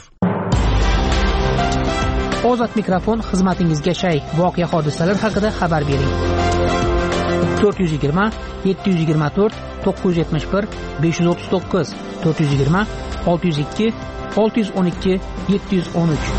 Ozod mikrofon xizmatingizga shay. Voqea hodisalar haqida xabar bering. to'rt yuz yigirma yetti yuz yigirma to'rt to'qqiz yuz yetmish bir besh yuz o'ttiz to'qqiz to'rt yuz yigirma olti yuz ikki olti yuz o'n ikki yetti yuz o'n uch.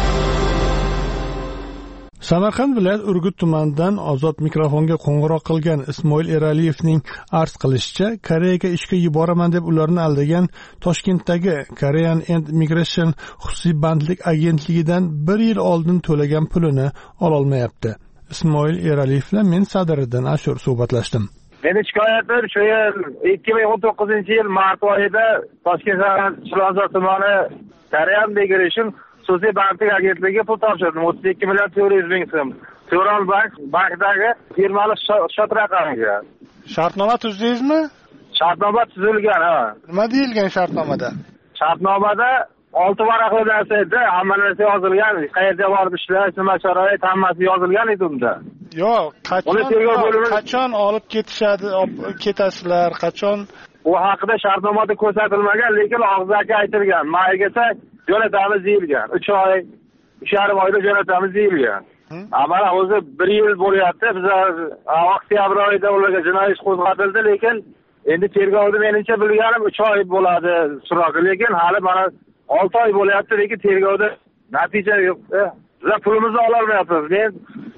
Samarqand viloyat Urgut tumanidan Ozod mikrofonga qo'ng'iroq qilgan Ismoil Eraliyevning arz qilishicha, Koreyaga ishga yuboraman deb ularni aldagan Toshkentdagi Korean and Migration xususiy bandlik agentligidan bir yil oldin to'lagan pulini ololmayapti. Ismoil Eraliyev bilan men Sadiriddin Ashur suhbatlashdim. Meni shikoyatim shu yil ikki ming o'n to'qqizinchi yil mart oyida Toshkent shahar Chilonzor tumani Korean Migration xususiy bandlik agentligi pul topshirdim. o'ttiz ikki million to'rt yuz ming so'm. Turon bank bankdagi firmali shot raqamiga. Shartnoma tuzdingizmi? Shartnoma tuzilgan, ha. Nima deyilgan shartnomada? Shartnomada olti varaqli narsa edi, hamma narsa yozilgan. Qayerga borib ishlash, nima sharoit, hammasi yozilgan edi unda. Yo'q, qachon qachon olib ketishadi, ketasizlar, qachon? U haqida shartnomada ko'rsatilmagan, lekin og'zaki aytilgan. Maygacha jo'natamiz deyilgan. uch oy, uch yarim oyda jo'natamiz deyilgan. Ammo o'zi bir yil bo'lyapti. Biz oktyabr oyida ularga jinoiy ish qo'zg'atildi, lekin endi tergovda menimcha bilganim uch oy bo'ladi suroqi, lekin hali mana olti oy bo'lyapti, lekin tergovda natija yo'q. Biz pulimizni ola olmayapmiz. Men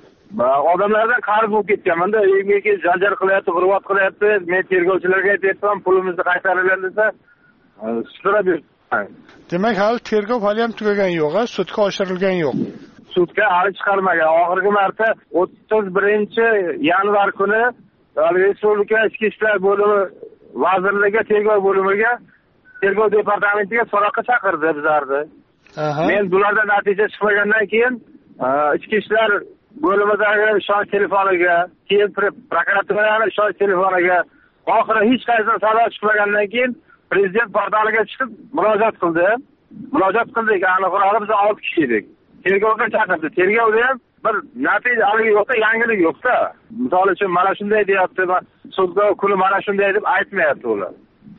odamlardan qarz bo'lib ketganman-da, uyimga janjal qilyapti, g'urvat qilyapti. Men tergovchilarga aytyapman, pulimizni qaytaringlar desa, so'rab ber. Demak, hali tergov hali ham tugagan yo'q, ha? Sudga oshirilgan yo'q. Sudga hali chiqarmagan. Oxirgi marta o'ttiz birinchi yanvar kuni Respublika Ichki ishlar bo'limi vazirligi tergov bo'limiga, tergov departamentiga so'roqqa chaqirdi bizlarni. Men bulardan natija chiqmagandan keyin ichki ishlar bo'limidagi ishonch telefoniga, keyin prokuraturaning ishonch telefoniga, oxiri hech qaysidan sado chiqmagandan keyin prezident portaliga chiqib murojaat qildi. Murojaat qildik, aniqrog'i biz olti kishi edik. Tergovga chaqirdi. Tergovda ham bir natija hali yo'qda, yangilik yo'qda. Misol uchun mana shunday deyapti, sudga kuni mana shunday deb aytmayapti ular.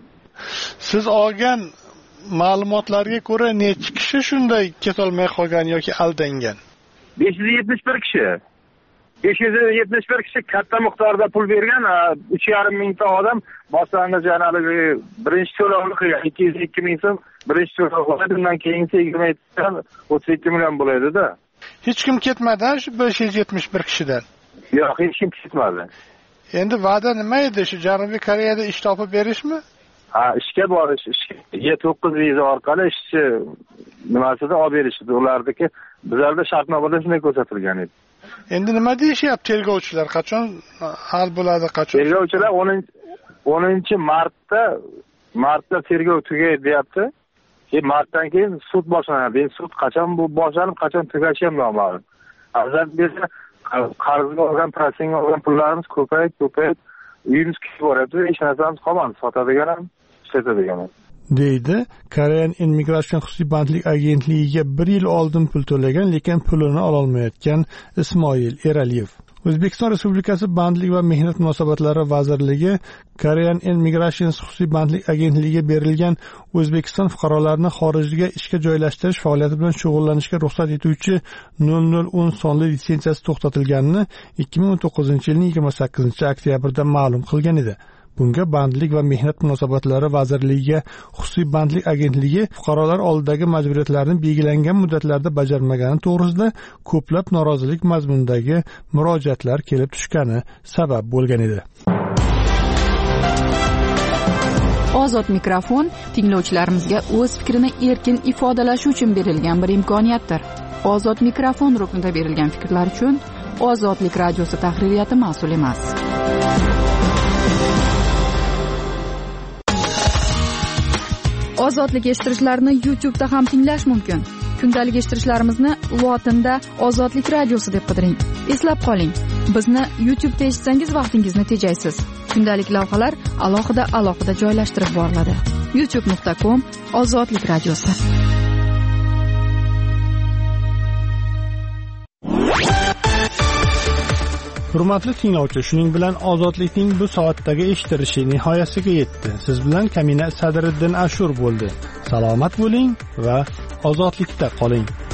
Siz olgan ma'lumotlarga ko'ra necha kishi shunday ketolmay qolgan yoki aldangan? besh yuz yetmish bir kishi. besh yuz yetmish bir kishi katta miqdorda pul bergan, uch yarim mingta odam boshlang'ich janaligi birinchi to'lovni qilgan, ikki yuz ikki ming so'm birinchi to'lov qiladi, undan keyingi yigirma yetti o'ttiz ikki million bo'ladi-da. Hech kim ketmadi shu besh yuz yetmish bir kishidan. Yo'q, hech kim ketmadi. Endi va'da nima edi? Shu Janubiy Koreyada ish topib berishmi? Ha, ishga borish, ishga to'qqiz viza orqali ishchi nimasida olib berishdi. Ulardagi bizlarda shartnomada shunday ko'rsatilgan edi. Endi nima deyishyapti tergovchilar? Qachon hal bo'ladi, qachon? Tergovchilar o'ninchi martda martda tergov tugaydi deyapti. Keyin martdan keyin sud boshlanadi. Endi sud qachon bu boshlanib, qachon tugashi ham noma'lum. Azal bizga qarzga olgan, prosenga olgan pullarimiz ko'payib, ko'payib, uyimiz kuyib boryapti. Hech narsamiz qolmadi, sotadigan ham, ishlatadigan ham. deydi Korean Immigration xususiy bandlik agentligiga bir yil oldin pul to'lagan, lekin pulini ololmayotgan Ismoil Eraliyev. O'zbekiston Respublikasi Bandlik va mehnat munosabatlari vazirligi Korean Immigration xususiy bandlik agentligiga berilgan O'zbekiston fuqarolarini xorijga ishga joylashtirish faoliyati bilan shug'ullanishga ruxsat etuvchi nol nol o'n sonli litsenziyasi to'xtatilganini ikki ming o'n to'qqizinchi yilning yigirma sakkizinchi oktyabrida ma'lum qilgan edi. Bunga Bandlik va mehnat munosabatlari vazirligiga xususiy bandlik agentligi fuqarolar oldidagi majburiyatlarni belgilangan muddatlarda bajarmagani to'g'risida ko'plab norozilik mazmunidagi murojaatlar kelib tushgani sabab bo'lgan edi. Ozod mikrofon tinglovchilarimizga o'z fikrini erkin ifodalashi uchun berilgan bir imkoniyatdir. Ozod mikrofon ruknida berilgan fikrlar uchun Ozodlik radiosi tahririyati mas'ul emas. Ozodlik eshittirishlarni YouTube'da ham tinglash mumkin. Kundalik eshittirishlarimizni lotinda Ozodlik radiosi deb qidiring. Eslab qoling, bizni YouTube'da eshitsangiz vaqtingizni tejaysiz. Kundalik lavhalar alohida alohida joylashtirib boriladi. youtube nuqta com Ozodlik radiosi. Hurmatli tinglovchi, shuning bilan Ozodlikning bu soatdagi eshittirishi nihoyasiga yetdi. Siz bilan Kamina Sadriddin Ashur bo'ldi. Salomat bo'ling va ozodlikda qoling.